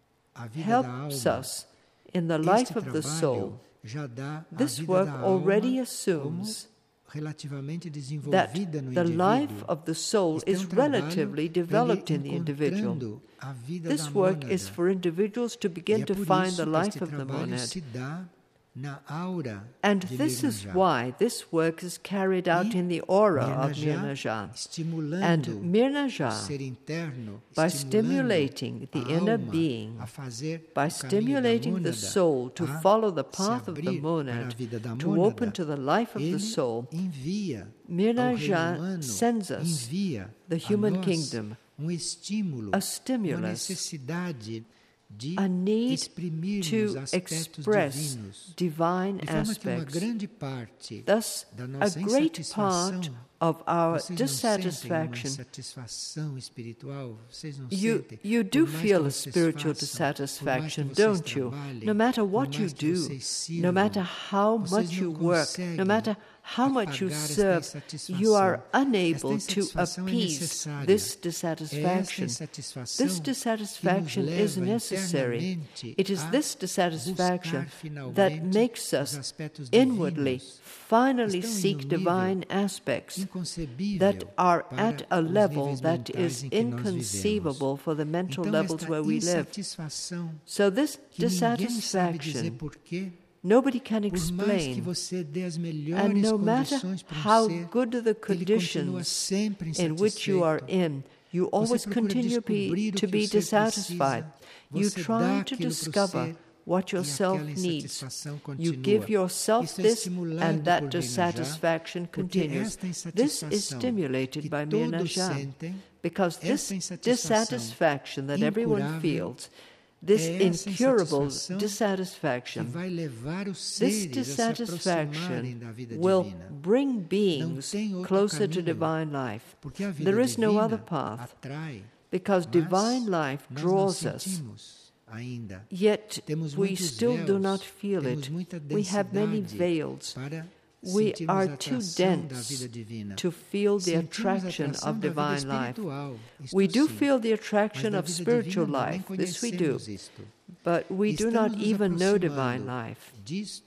Speaker 2: a vida da
Speaker 1: helps
Speaker 2: alma.
Speaker 1: us in the life
Speaker 2: Este
Speaker 1: of the
Speaker 2: trabalho
Speaker 1: soul.
Speaker 2: já dá a
Speaker 1: This
Speaker 2: vida
Speaker 1: work
Speaker 2: da alma
Speaker 1: already
Speaker 2: como
Speaker 1: assumes
Speaker 2: relativamente
Speaker 1: that
Speaker 2: desenvolvida no
Speaker 1: the life
Speaker 2: indivíduo.
Speaker 1: of the soul
Speaker 2: Este é
Speaker 1: is
Speaker 2: trabalho
Speaker 1: relatively
Speaker 2: para ele
Speaker 1: developed in the individual.
Speaker 2: encontrando a vida
Speaker 1: This
Speaker 2: da
Speaker 1: work
Speaker 2: mônada.
Speaker 1: is for individuals to
Speaker 2: E
Speaker 1: begin
Speaker 2: é
Speaker 1: to
Speaker 2: por
Speaker 1: find
Speaker 2: isso
Speaker 1: the
Speaker 2: que
Speaker 1: life
Speaker 2: este
Speaker 1: of the
Speaker 2: trabalho
Speaker 1: monad.
Speaker 2: se dá na aura
Speaker 1: And
Speaker 2: de
Speaker 1: this
Speaker 2: Mirna
Speaker 1: is
Speaker 2: Já.
Speaker 1: why this work is carried out
Speaker 2: E
Speaker 1: in the aura
Speaker 2: Mirna
Speaker 1: of
Speaker 2: Já,
Speaker 1: Mirna Já.
Speaker 2: estimulando
Speaker 1: And Mirna
Speaker 2: o
Speaker 1: Já,
Speaker 2: ser interno,
Speaker 1: by
Speaker 2: estimulando
Speaker 1: stimulating the
Speaker 2: a
Speaker 1: inner
Speaker 2: alma
Speaker 1: being,
Speaker 2: a fazer
Speaker 1: by
Speaker 2: o caminho da
Speaker 1: stimulating the
Speaker 2: mônada,
Speaker 1: soul to
Speaker 2: a
Speaker 1: follow the
Speaker 2: se
Speaker 1: path of the
Speaker 2: abrir para a
Speaker 1: monad,
Speaker 2: vida da
Speaker 1: to
Speaker 2: mônada,
Speaker 1: open to the life of the
Speaker 2: ele
Speaker 1: soul,
Speaker 2: envia
Speaker 1: Mirna
Speaker 2: ao
Speaker 1: Já
Speaker 2: reino humano,
Speaker 1: sends us
Speaker 2: envia
Speaker 1: the
Speaker 2: a
Speaker 1: human
Speaker 2: nós
Speaker 1: kingdom,
Speaker 2: estímulo,
Speaker 1: a
Speaker 2: uma
Speaker 1: stimulus,
Speaker 2: necessidade de
Speaker 1: a need
Speaker 2: exprimirmos
Speaker 1: to
Speaker 2: aspectos
Speaker 1: express
Speaker 2: divinos,
Speaker 1: divine
Speaker 2: de forma que uma
Speaker 1: aspects.
Speaker 2: grande parte
Speaker 1: Thus,
Speaker 2: da
Speaker 1: a
Speaker 2: nossa
Speaker 1: great
Speaker 2: insatisfação,
Speaker 1: part of our
Speaker 2: vocês não sentem uma
Speaker 1: dissatisfaction,
Speaker 2: insatisfação espiritual? Vocês não
Speaker 1: you
Speaker 2: sentem?
Speaker 1: do
Speaker 2: Por mais
Speaker 1: feel
Speaker 2: que
Speaker 1: a
Speaker 2: vocês
Speaker 1: spiritual
Speaker 2: façam,
Speaker 1: dissatisfaction,
Speaker 2: por mais que vocês
Speaker 1: don't you?
Speaker 2: trabalhem,
Speaker 1: No matter
Speaker 2: por
Speaker 1: what you
Speaker 2: mais que
Speaker 1: do,
Speaker 2: vocês sirvam,
Speaker 1: no matter how
Speaker 2: vocês
Speaker 1: much
Speaker 2: não
Speaker 1: you work,
Speaker 2: conseguem
Speaker 1: no matter how much you
Speaker 2: apagar esta
Speaker 1: serve,
Speaker 2: insatisfação.
Speaker 1: you are unable
Speaker 2: Esta
Speaker 1: to
Speaker 2: insatisfação é
Speaker 1: appease
Speaker 2: necessária.
Speaker 1: this
Speaker 2: É esta
Speaker 1: dissatisfaction.
Speaker 2: insatisfação
Speaker 1: This
Speaker 2: que
Speaker 1: dissatisfaction
Speaker 2: nos
Speaker 1: is
Speaker 2: leva
Speaker 1: necessary.
Speaker 2: internamente
Speaker 1: It is
Speaker 2: a
Speaker 1: this dissatisfaction
Speaker 2: buscar finalmente
Speaker 1: that makes
Speaker 2: os
Speaker 1: us
Speaker 2: aspectos
Speaker 1: inwardly
Speaker 2: divinos.
Speaker 1: finally
Speaker 2: Estão em
Speaker 1: seek
Speaker 2: nível
Speaker 1: divine aspects
Speaker 2: inconcebível
Speaker 1: that are
Speaker 2: para
Speaker 1: at a
Speaker 2: os
Speaker 1: level
Speaker 2: níveis
Speaker 1: that
Speaker 2: mentais
Speaker 1: is
Speaker 2: em que nós
Speaker 1: inconceivable for the mental
Speaker 2: Então,
Speaker 1: levels
Speaker 2: esta
Speaker 1: where we live.
Speaker 2: insatisfação
Speaker 1: So this
Speaker 2: que ninguém sabe dizer
Speaker 1: dissatisfaction,
Speaker 2: porquê,
Speaker 1: nobody can
Speaker 2: por mais que
Speaker 1: explain.
Speaker 2: você dê as
Speaker 1: And
Speaker 2: melhores
Speaker 1: no matter
Speaker 2: condições para
Speaker 1: how
Speaker 2: ser,
Speaker 1: good the
Speaker 2: ele continua
Speaker 1: conditions
Speaker 2: sempre
Speaker 1: in which you are
Speaker 2: insatisfeito.
Speaker 1: in, you always
Speaker 2: Você procura
Speaker 1: continue
Speaker 2: descobrir o
Speaker 1: to
Speaker 2: que
Speaker 1: be
Speaker 2: o ser
Speaker 1: dissatisfied.
Speaker 2: precisa.
Speaker 1: You
Speaker 2: Você dá
Speaker 1: try to
Speaker 2: aquilo pro
Speaker 1: discover
Speaker 2: ser
Speaker 1: what
Speaker 2: e
Speaker 1: yourself
Speaker 2: aquela
Speaker 1: needs.
Speaker 2: insatisfação
Speaker 1: You
Speaker 2: continua.
Speaker 1: give yourself
Speaker 2: Isso é
Speaker 1: this,
Speaker 2: estimulado
Speaker 1: and
Speaker 2: por
Speaker 1: that
Speaker 2: Mirna Já,
Speaker 1: dissatisfaction
Speaker 2: porque
Speaker 1: continues.
Speaker 2: esta
Speaker 1: This is
Speaker 2: insatisfação
Speaker 1: stimulated
Speaker 2: que
Speaker 1: by Mirna
Speaker 2: todos
Speaker 1: Já,
Speaker 2: sentem,
Speaker 1: because this
Speaker 2: esta insatisfação
Speaker 1: dissatisfaction that everyone
Speaker 2: incurável,
Speaker 1: feels, this
Speaker 2: é essa
Speaker 1: incurable
Speaker 2: insatisfação que
Speaker 1: dissatisfaction,
Speaker 2: vai levar os
Speaker 1: this
Speaker 2: seres a se aproximarem
Speaker 1: dissatisfaction
Speaker 2: da vida
Speaker 1: will
Speaker 2: divina.
Speaker 1: bring beings
Speaker 2: tem outro
Speaker 1: closer to
Speaker 2: caminho,
Speaker 1: divine life.
Speaker 2: Porque a vida
Speaker 1: There is no
Speaker 2: divina
Speaker 1: other path,
Speaker 2: atrai,
Speaker 1: because
Speaker 2: mas
Speaker 1: divine life
Speaker 2: nós
Speaker 1: draws
Speaker 2: não
Speaker 1: us.
Speaker 2: sentimos ainda.
Speaker 1: Yet
Speaker 2: Temos
Speaker 1: we
Speaker 2: muitos
Speaker 1: still do
Speaker 2: véus,
Speaker 1: not feel
Speaker 2: temos
Speaker 1: it.
Speaker 2: muita
Speaker 1: We have many
Speaker 2: densidade
Speaker 1: veils.
Speaker 2: para
Speaker 1: We
Speaker 2: sentirmos
Speaker 1: are
Speaker 2: a
Speaker 1: too
Speaker 2: atração da
Speaker 1: dense
Speaker 2: vida divina.
Speaker 1: to feel the
Speaker 2: Sentimos a
Speaker 1: attraction
Speaker 2: atração
Speaker 1: of
Speaker 2: da vida
Speaker 1: divine life.
Speaker 2: espiritual, isto
Speaker 1: We do
Speaker 2: sim,
Speaker 1: feel the
Speaker 2: mas
Speaker 1: attraction
Speaker 2: da
Speaker 1: of
Speaker 2: vida
Speaker 1: spiritual
Speaker 2: divina nem
Speaker 1: life. This we do.
Speaker 2: conhecemos isto.
Speaker 1: But we do not
Speaker 2: Estamos nos
Speaker 1: even know divine
Speaker 2: aproximando
Speaker 1: life.
Speaker 2: disto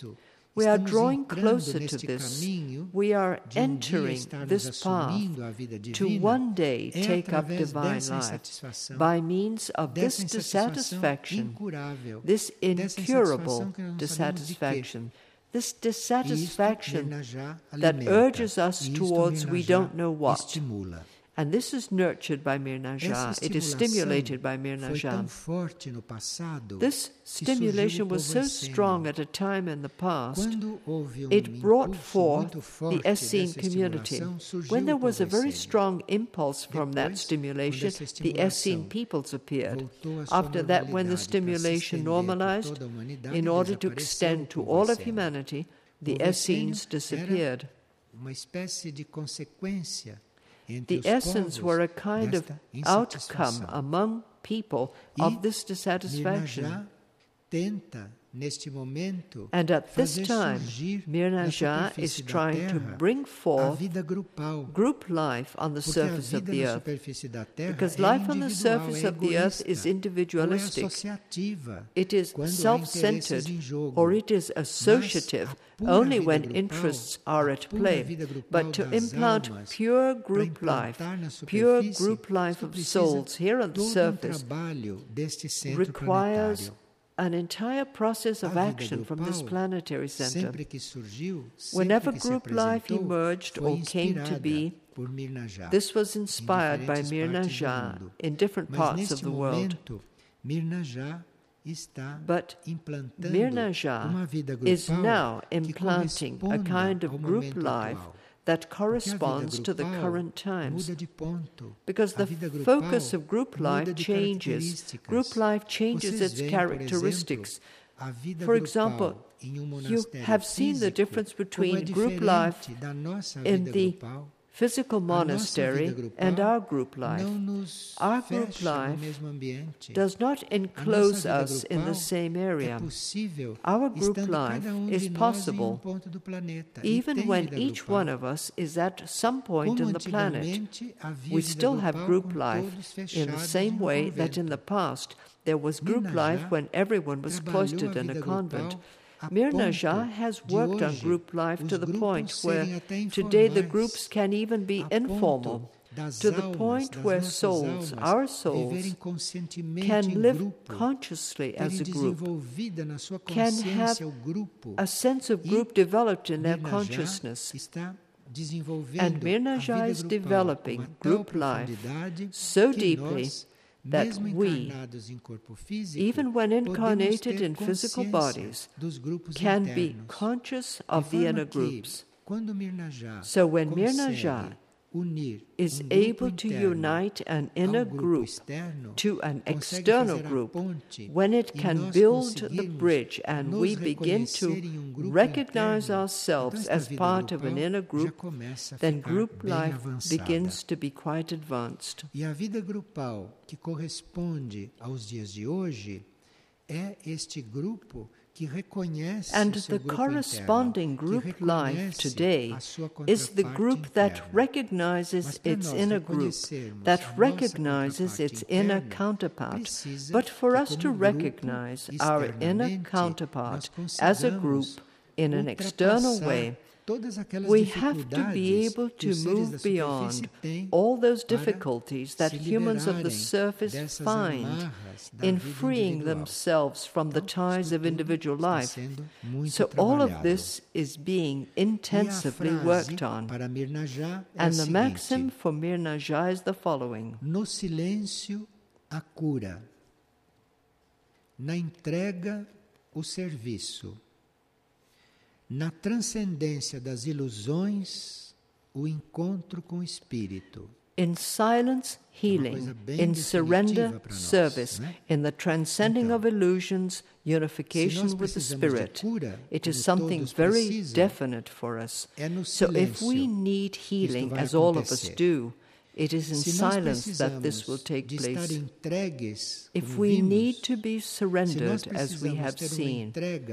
Speaker 1: We are
Speaker 2: estamos
Speaker 1: drawing
Speaker 2: entrando
Speaker 1: closer to
Speaker 2: neste
Speaker 1: this.
Speaker 2: caminho
Speaker 1: We are
Speaker 2: de dia
Speaker 1: entering
Speaker 2: estarmos
Speaker 1: this path
Speaker 2: assumindo a vida
Speaker 1: to
Speaker 2: divina,
Speaker 1: one day
Speaker 2: é
Speaker 1: take up
Speaker 2: através
Speaker 1: divine
Speaker 2: dessa
Speaker 1: life
Speaker 2: insatisfação,
Speaker 1: by means of this
Speaker 2: dessa insatisfação
Speaker 1: dissatisfaction,
Speaker 2: incurável,
Speaker 1: this
Speaker 2: dessa
Speaker 1: incurable
Speaker 2: insatisfação que nós não sabemos de quê.
Speaker 1: dissatisfaction, this
Speaker 2: E isto
Speaker 1: dissatisfaction
Speaker 2: Mirnajá
Speaker 1: that
Speaker 2: alimenta,
Speaker 1: urges us
Speaker 2: e isto
Speaker 1: towards we
Speaker 2: Mirnajá
Speaker 1: don't know what.
Speaker 2: estimula.
Speaker 1: And this is nurtured by Mirnajá.
Speaker 2: Essa
Speaker 1: It is
Speaker 2: estimulação
Speaker 1: stimulated by
Speaker 2: foi
Speaker 1: Mirnajá.
Speaker 2: tão forte no passado
Speaker 1: This
Speaker 2: que surgiu
Speaker 1: stimulation
Speaker 2: o
Speaker 1: was
Speaker 2: povo
Speaker 1: so
Speaker 2: essênio.
Speaker 1: strong at a time in the past,
Speaker 2: Quando houve
Speaker 1: it brought
Speaker 2: impulso
Speaker 1: forth
Speaker 2: muito forte
Speaker 1: the Essene
Speaker 2: dessa
Speaker 1: community.
Speaker 2: estimulação, surgiu
Speaker 1: When there
Speaker 2: o
Speaker 1: was a
Speaker 2: povo
Speaker 1: very
Speaker 2: essênio.
Speaker 1: strong impulse from that
Speaker 2: Depois,
Speaker 1: stimulation,
Speaker 2: quando essa
Speaker 1: the Essene
Speaker 2: estimulação
Speaker 1: peoples appeared.
Speaker 2: voltou à sua
Speaker 1: After that, when the
Speaker 2: normalidade para se
Speaker 1: stimulation
Speaker 2: estender por
Speaker 1: normalized,
Speaker 2: toda a humanidade,
Speaker 1: in order to
Speaker 2: desapareceu
Speaker 1: extend
Speaker 2: o
Speaker 1: to
Speaker 2: povo
Speaker 1: all of
Speaker 2: essênio.
Speaker 1: humanity, the
Speaker 2: O povo essênio
Speaker 1: Essenes disappeared.
Speaker 2: era uma espécie de consequência
Speaker 1: The
Speaker 2: entre os
Speaker 1: Essenes
Speaker 2: povos
Speaker 1: were a kind of
Speaker 2: desta
Speaker 1: outcome
Speaker 2: insatisfação.
Speaker 1: among people
Speaker 2: E
Speaker 1: of this dissatisfaction.
Speaker 2: Mirnajá tenta, neste momento,
Speaker 1: And at this
Speaker 2: fazer
Speaker 1: time,
Speaker 2: surgir na
Speaker 1: Mirnajá
Speaker 2: superfície
Speaker 1: is
Speaker 2: da
Speaker 1: trying to
Speaker 2: Terra
Speaker 1: bring
Speaker 2: a
Speaker 1: forth
Speaker 2: vida grupal.
Speaker 1: group life on the
Speaker 2: Porque a
Speaker 1: surface of
Speaker 2: vida
Speaker 1: the
Speaker 2: na
Speaker 1: earth.
Speaker 2: superfície da Terra
Speaker 1: Because
Speaker 2: é
Speaker 1: life on the
Speaker 2: individual,
Speaker 1: surface
Speaker 2: é
Speaker 1: of the earth is
Speaker 2: egoísta, ou é
Speaker 1: individualistic.
Speaker 2: associativa,
Speaker 1: It is
Speaker 2: quando há interesses
Speaker 1: self-centered,
Speaker 2: em jogo.
Speaker 1: or it is associative
Speaker 2: Mas a pura
Speaker 1: only
Speaker 2: vida
Speaker 1: when
Speaker 2: grupal,
Speaker 1: interests are
Speaker 2: a
Speaker 1: at
Speaker 2: pura
Speaker 1: play.
Speaker 2: vida grupal
Speaker 1: But to
Speaker 2: das
Speaker 1: implant
Speaker 2: almas,
Speaker 1: pure
Speaker 2: para
Speaker 1: group life,
Speaker 2: implantar na
Speaker 1: pure
Speaker 2: superfície,
Speaker 1: group life
Speaker 2: isto
Speaker 1: of
Speaker 2: precisa
Speaker 1: souls here on the
Speaker 2: todo
Speaker 1: surface
Speaker 2: trabalho deste centro
Speaker 1: requires
Speaker 2: planetário.
Speaker 1: an entire process of
Speaker 2: A vida
Speaker 1: action from this
Speaker 2: grupal,
Speaker 1: planetary center.
Speaker 2: sempre que surgiu,
Speaker 1: Whenever
Speaker 2: sempre que se
Speaker 1: group life
Speaker 2: apresentou,
Speaker 1: emerged
Speaker 2: foi
Speaker 1: or came to
Speaker 2: inspirada
Speaker 1: be,
Speaker 2: por Mirnajá,
Speaker 1: this was inspired by
Speaker 2: diferentes partes do
Speaker 1: Mirnajá
Speaker 2: mundo.
Speaker 1: in different
Speaker 2: Mas
Speaker 1: parts of
Speaker 2: neste
Speaker 1: the world.
Speaker 2: momento, Mirnajá está
Speaker 1: But
Speaker 2: implantando
Speaker 1: Mirnajá
Speaker 2: uma vida
Speaker 1: is
Speaker 2: grupal
Speaker 1: now
Speaker 2: que
Speaker 1: implanting a
Speaker 2: corresponda
Speaker 1: kind
Speaker 2: ao
Speaker 1: of group
Speaker 2: momento
Speaker 1: life
Speaker 2: atual.
Speaker 1: that
Speaker 2: Porque a
Speaker 1: corresponds
Speaker 2: vida
Speaker 1: to the
Speaker 2: grupal
Speaker 1: current times.
Speaker 2: muda de ponto.
Speaker 1: Because
Speaker 2: A
Speaker 1: the
Speaker 2: vida grupal
Speaker 1: focus of group
Speaker 2: muda
Speaker 1: life
Speaker 2: de
Speaker 1: changes.
Speaker 2: características.
Speaker 1: Group life changes
Speaker 2: Vocês
Speaker 1: its
Speaker 2: veem,
Speaker 1: characteristics.
Speaker 2: Por exemplo, a vida
Speaker 1: For
Speaker 2: grupal
Speaker 1: example,
Speaker 2: em um
Speaker 1: you
Speaker 2: monastério
Speaker 1: have seen the
Speaker 2: físico,
Speaker 1: difference between
Speaker 2: como é
Speaker 1: group
Speaker 2: diferente
Speaker 1: life
Speaker 2: da nossa
Speaker 1: in
Speaker 2: vida
Speaker 1: the
Speaker 2: grupal.
Speaker 1: physical
Speaker 2: A nossa vida
Speaker 1: monastery
Speaker 2: grupal
Speaker 1: and our group life.
Speaker 2: não nos
Speaker 1: Our group
Speaker 2: fecha no
Speaker 1: life
Speaker 2: mesmo ambiente.
Speaker 1: does not
Speaker 2: A
Speaker 1: enclose
Speaker 2: nossa vida
Speaker 1: us in
Speaker 2: grupal
Speaker 1: the same
Speaker 2: é
Speaker 1: area.
Speaker 2: possível
Speaker 1: Our group
Speaker 2: estando
Speaker 1: life
Speaker 2: cada um
Speaker 1: is
Speaker 2: de nós em
Speaker 1: possible
Speaker 2: ponto do planeta. E
Speaker 1: even
Speaker 2: tem
Speaker 1: when
Speaker 2: vida
Speaker 1: each
Speaker 2: grupal.
Speaker 1: one of us is at some point
Speaker 2: Como
Speaker 1: in the planet.
Speaker 2: antigamente havia
Speaker 1: We
Speaker 2: vida
Speaker 1: still have
Speaker 2: grupal
Speaker 1: group
Speaker 2: com
Speaker 1: life
Speaker 2: todos
Speaker 1: in the
Speaker 2: fechados
Speaker 1: same
Speaker 2: em um
Speaker 1: way that in
Speaker 2: convento.
Speaker 1: the past there was group
Speaker 2: Mirnajá
Speaker 1: life when everyone was
Speaker 2: trabalhou
Speaker 1: cloistered
Speaker 2: a
Speaker 1: in a
Speaker 2: vida
Speaker 1: convent.
Speaker 2: grupal a
Speaker 1: Mirnajá
Speaker 2: ponto
Speaker 1: has
Speaker 2: de
Speaker 1: worked on
Speaker 2: hoje
Speaker 1: group life to
Speaker 2: os
Speaker 1: the
Speaker 2: grupos
Speaker 1: point where
Speaker 2: serem até
Speaker 1: today the
Speaker 2: informais,
Speaker 1: groups can even be
Speaker 2: a ponto
Speaker 1: informal,
Speaker 2: das
Speaker 1: to the
Speaker 2: almas,
Speaker 1: point
Speaker 2: das
Speaker 1: where
Speaker 2: nossas
Speaker 1: souls,
Speaker 2: almas,
Speaker 1: our souls,
Speaker 2: viverem conscientemente
Speaker 1: can
Speaker 2: em
Speaker 1: live
Speaker 2: grupo,
Speaker 1: consciously
Speaker 2: terem
Speaker 1: as a group,
Speaker 2: desenvolvida na sua
Speaker 1: can have
Speaker 2: consciência o grupo.
Speaker 1: a sense of
Speaker 2: E
Speaker 1: group developed in their
Speaker 2: Mirnajá
Speaker 1: consciousness.
Speaker 2: está desenvolvendo
Speaker 1: And Mirnajá
Speaker 2: a vida
Speaker 1: is
Speaker 2: grupal
Speaker 1: developing
Speaker 2: com uma tal
Speaker 1: group life
Speaker 2: profundidade
Speaker 1: so
Speaker 2: que
Speaker 1: deeply
Speaker 2: nós,
Speaker 1: that
Speaker 2: mesmo
Speaker 1: we,
Speaker 2: encarnados em corpo físico,
Speaker 1: even when
Speaker 2: podemos
Speaker 1: incarnated
Speaker 2: ter
Speaker 1: in physical
Speaker 2: consciência
Speaker 1: bodies,
Speaker 2: dos grupos
Speaker 1: can be
Speaker 2: internos.
Speaker 1: conscious
Speaker 2: De
Speaker 1: of the
Speaker 2: forma
Speaker 1: inner
Speaker 2: que,
Speaker 1: groups.
Speaker 2: quando Mirnajá
Speaker 1: So when
Speaker 2: consegue
Speaker 1: Mirnajá
Speaker 2: unir
Speaker 1: is
Speaker 2: grupo
Speaker 1: able to
Speaker 2: interno
Speaker 1: unite an
Speaker 2: ao
Speaker 1: inner
Speaker 2: grupo
Speaker 1: group
Speaker 2: externo,
Speaker 1: to an
Speaker 2: consegue
Speaker 1: external
Speaker 2: fazer a
Speaker 1: group,
Speaker 2: ponte
Speaker 1: when it
Speaker 2: e
Speaker 1: can
Speaker 2: nós
Speaker 1: build the
Speaker 2: conseguirmos
Speaker 1: bridge and
Speaker 2: nos
Speaker 1: we begin
Speaker 2: reconhecer
Speaker 1: to
Speaker 2: em grupo
Speaker 1: recognize
Speaker 2: interno,
Speaker 1: ourselves
Speaker 2: então
Speaker 1: as
Speaker 2: esta vida
Speaker 1: part of an
Speaker 2: grupal
Speaker 1: inner
Speaker 2: já
Speaker 1: group,
Speaker 2: começa a
Speaker 1: then
Speaker 2: ficar
Speaker 1: group
Speaker 2: bem
Speaker 1: life
Speaker 2: avançada.
Speaker 1: begins to be quite advanced.
Speaker 2: E a vida grupal que corresponde aos dias de hoje é este grupo que reconhece
Speaker 1: And
Speaker 2: o seu
Speaker 1: the
Speaker 2: grupo
Speaker 1: corresponding
Speaker 2: interno,
Speaker 1: group
Speaker 2: que
Speaker 1: life
Speaker 2: reconhece
Speaker 1: today
Speaker 2: a sua
Speaker 1: is the
Speaker 2: contraparte
Speaker 1: group that
Speaker 2: interna.
Speaker 1: recognizes
Speaker 2: Mas para
Speaker 1: its
Speaker 2: nós
Speaker 1: inner group,
Speaker 2: reconhecermos
Speaker 1: that
Speaker 2: a nossa
Speaker 1: recognizes
Speaker 2: contraparte
Speaker 1: its inner
Speaker 2: interna,
Speaker 1: counterpart.
Speaker 2: precisa
Speaker 1: But for
Speaker 2: que
Speaker 1: us to
Speaker 2: como grupo,
Speaker 1: recognize our inner
Speaker 2: externamente,
Speaker 1: counterpart
Speaker 2: nós
Speaker 1: as a
Speaker 2: consigamos
Speaker 1: group in an external
Speaker 2: ultrapassar
Speaker 1: way,
Speaker 2: todas aquelas
Speaker 1: we have to be
Speaker 2: dificuldades
Speaker 1: able
Speaker 2: que
Speaker 1: to
Speaker 2: os seres da
Speaker 1: move
Speaker 2: superfície
Speaker 1: beyond
Speaker 2: têm
Speaker 1: all those
Speaker 2: para
Speaker 1: difficulties that
Speaker 2: se
Speaker 1: humans of the
Speaker 2: liberarem
Speaker 1: surface
Speaker 2: dessas
Speaker 1: find
Speaker 2: amarras da
Speaker 1: in
Speaker 2: vida
Speaker 1: freeing
Speaker 2: individual.
Speaker 1: themselves from the
Speaker 2: Então,
Speaker 1: ties
Speaker 2: isto
Speaker 1: of
Speaker 2: tudo
Speaker 1: individual
Speaker 2: está
Speaker 1: life.
Speaker 2: sendo muito
Speaker 1: So all of
Speaker 2: trabalhado.
Speaker 1: this is being
Speaker 2: E a
Speaker 1: intensively
Speaker 2: frase
Speaker 1: worked on.
Speaker 2: para Mirnajá é
Speaker 1: And
Speaker 2: a
Speaker 1: the
Speaker 2: seguinte:
Speaker 1: maxim for Mirnajá is the following:
Speaker 2: no silêncio, a cura. Na entrega, o serviço. Na transcendência das ilusões, o encontro com o Espírito.
Speaker 1: in silence, healing;
Speaker 2: coisa bem
Speaker 1: in
Speaker 2: definitiva
Speaker 1: surrender,
Speaker 2: para nós,
Speaker 1: service;
Speaker 2: né?
Speaker 1: in the transcending
Speaker 2: Então,
Speaker 1: of illusions,
Speaker 2: Se
Speaker 1: unification
Speaker 2: nós
Speaker 1: with the
Speaker 2: precisamos de
Speaker 1: Spirit.
Speaker 2: cura,
Speaker 1: It is
Speaker 2: como
Speaker 1: something
Speaker 2: todos
Speaker 1: very
Speaker 2: precisam,
Speaker 1: definite for us.
Speaker 2: é no
Speaker 1: So if we
Speaker 2: silêncio
Speaker 1: need
Speaker 2: que isto
Speaker 1: healing,
Speaker 2: vai
Speaker 1: as all of us
Speaker 2: acontecer.
Speaker 1: do, it is in
Speaker 2: Se nós
Speaker 1: silence that this
Speaker 2: precisamos
Speaker 1: will take
Speaker 2: de estar
Speaker 1: place.
Speaker 2: entregues,
Speaker 1: If
Speaker 2: como
Speaker 1: we
Speaker 2: vimos,
Speaker 1: need to be
Speaker 2: se nós
Speaker 1: surrendered, as we
Speaker 2: precisamos
Speaker 1: have
Speaker 2: ter uma
Speaker 1: seen,
Speaker 2: entrega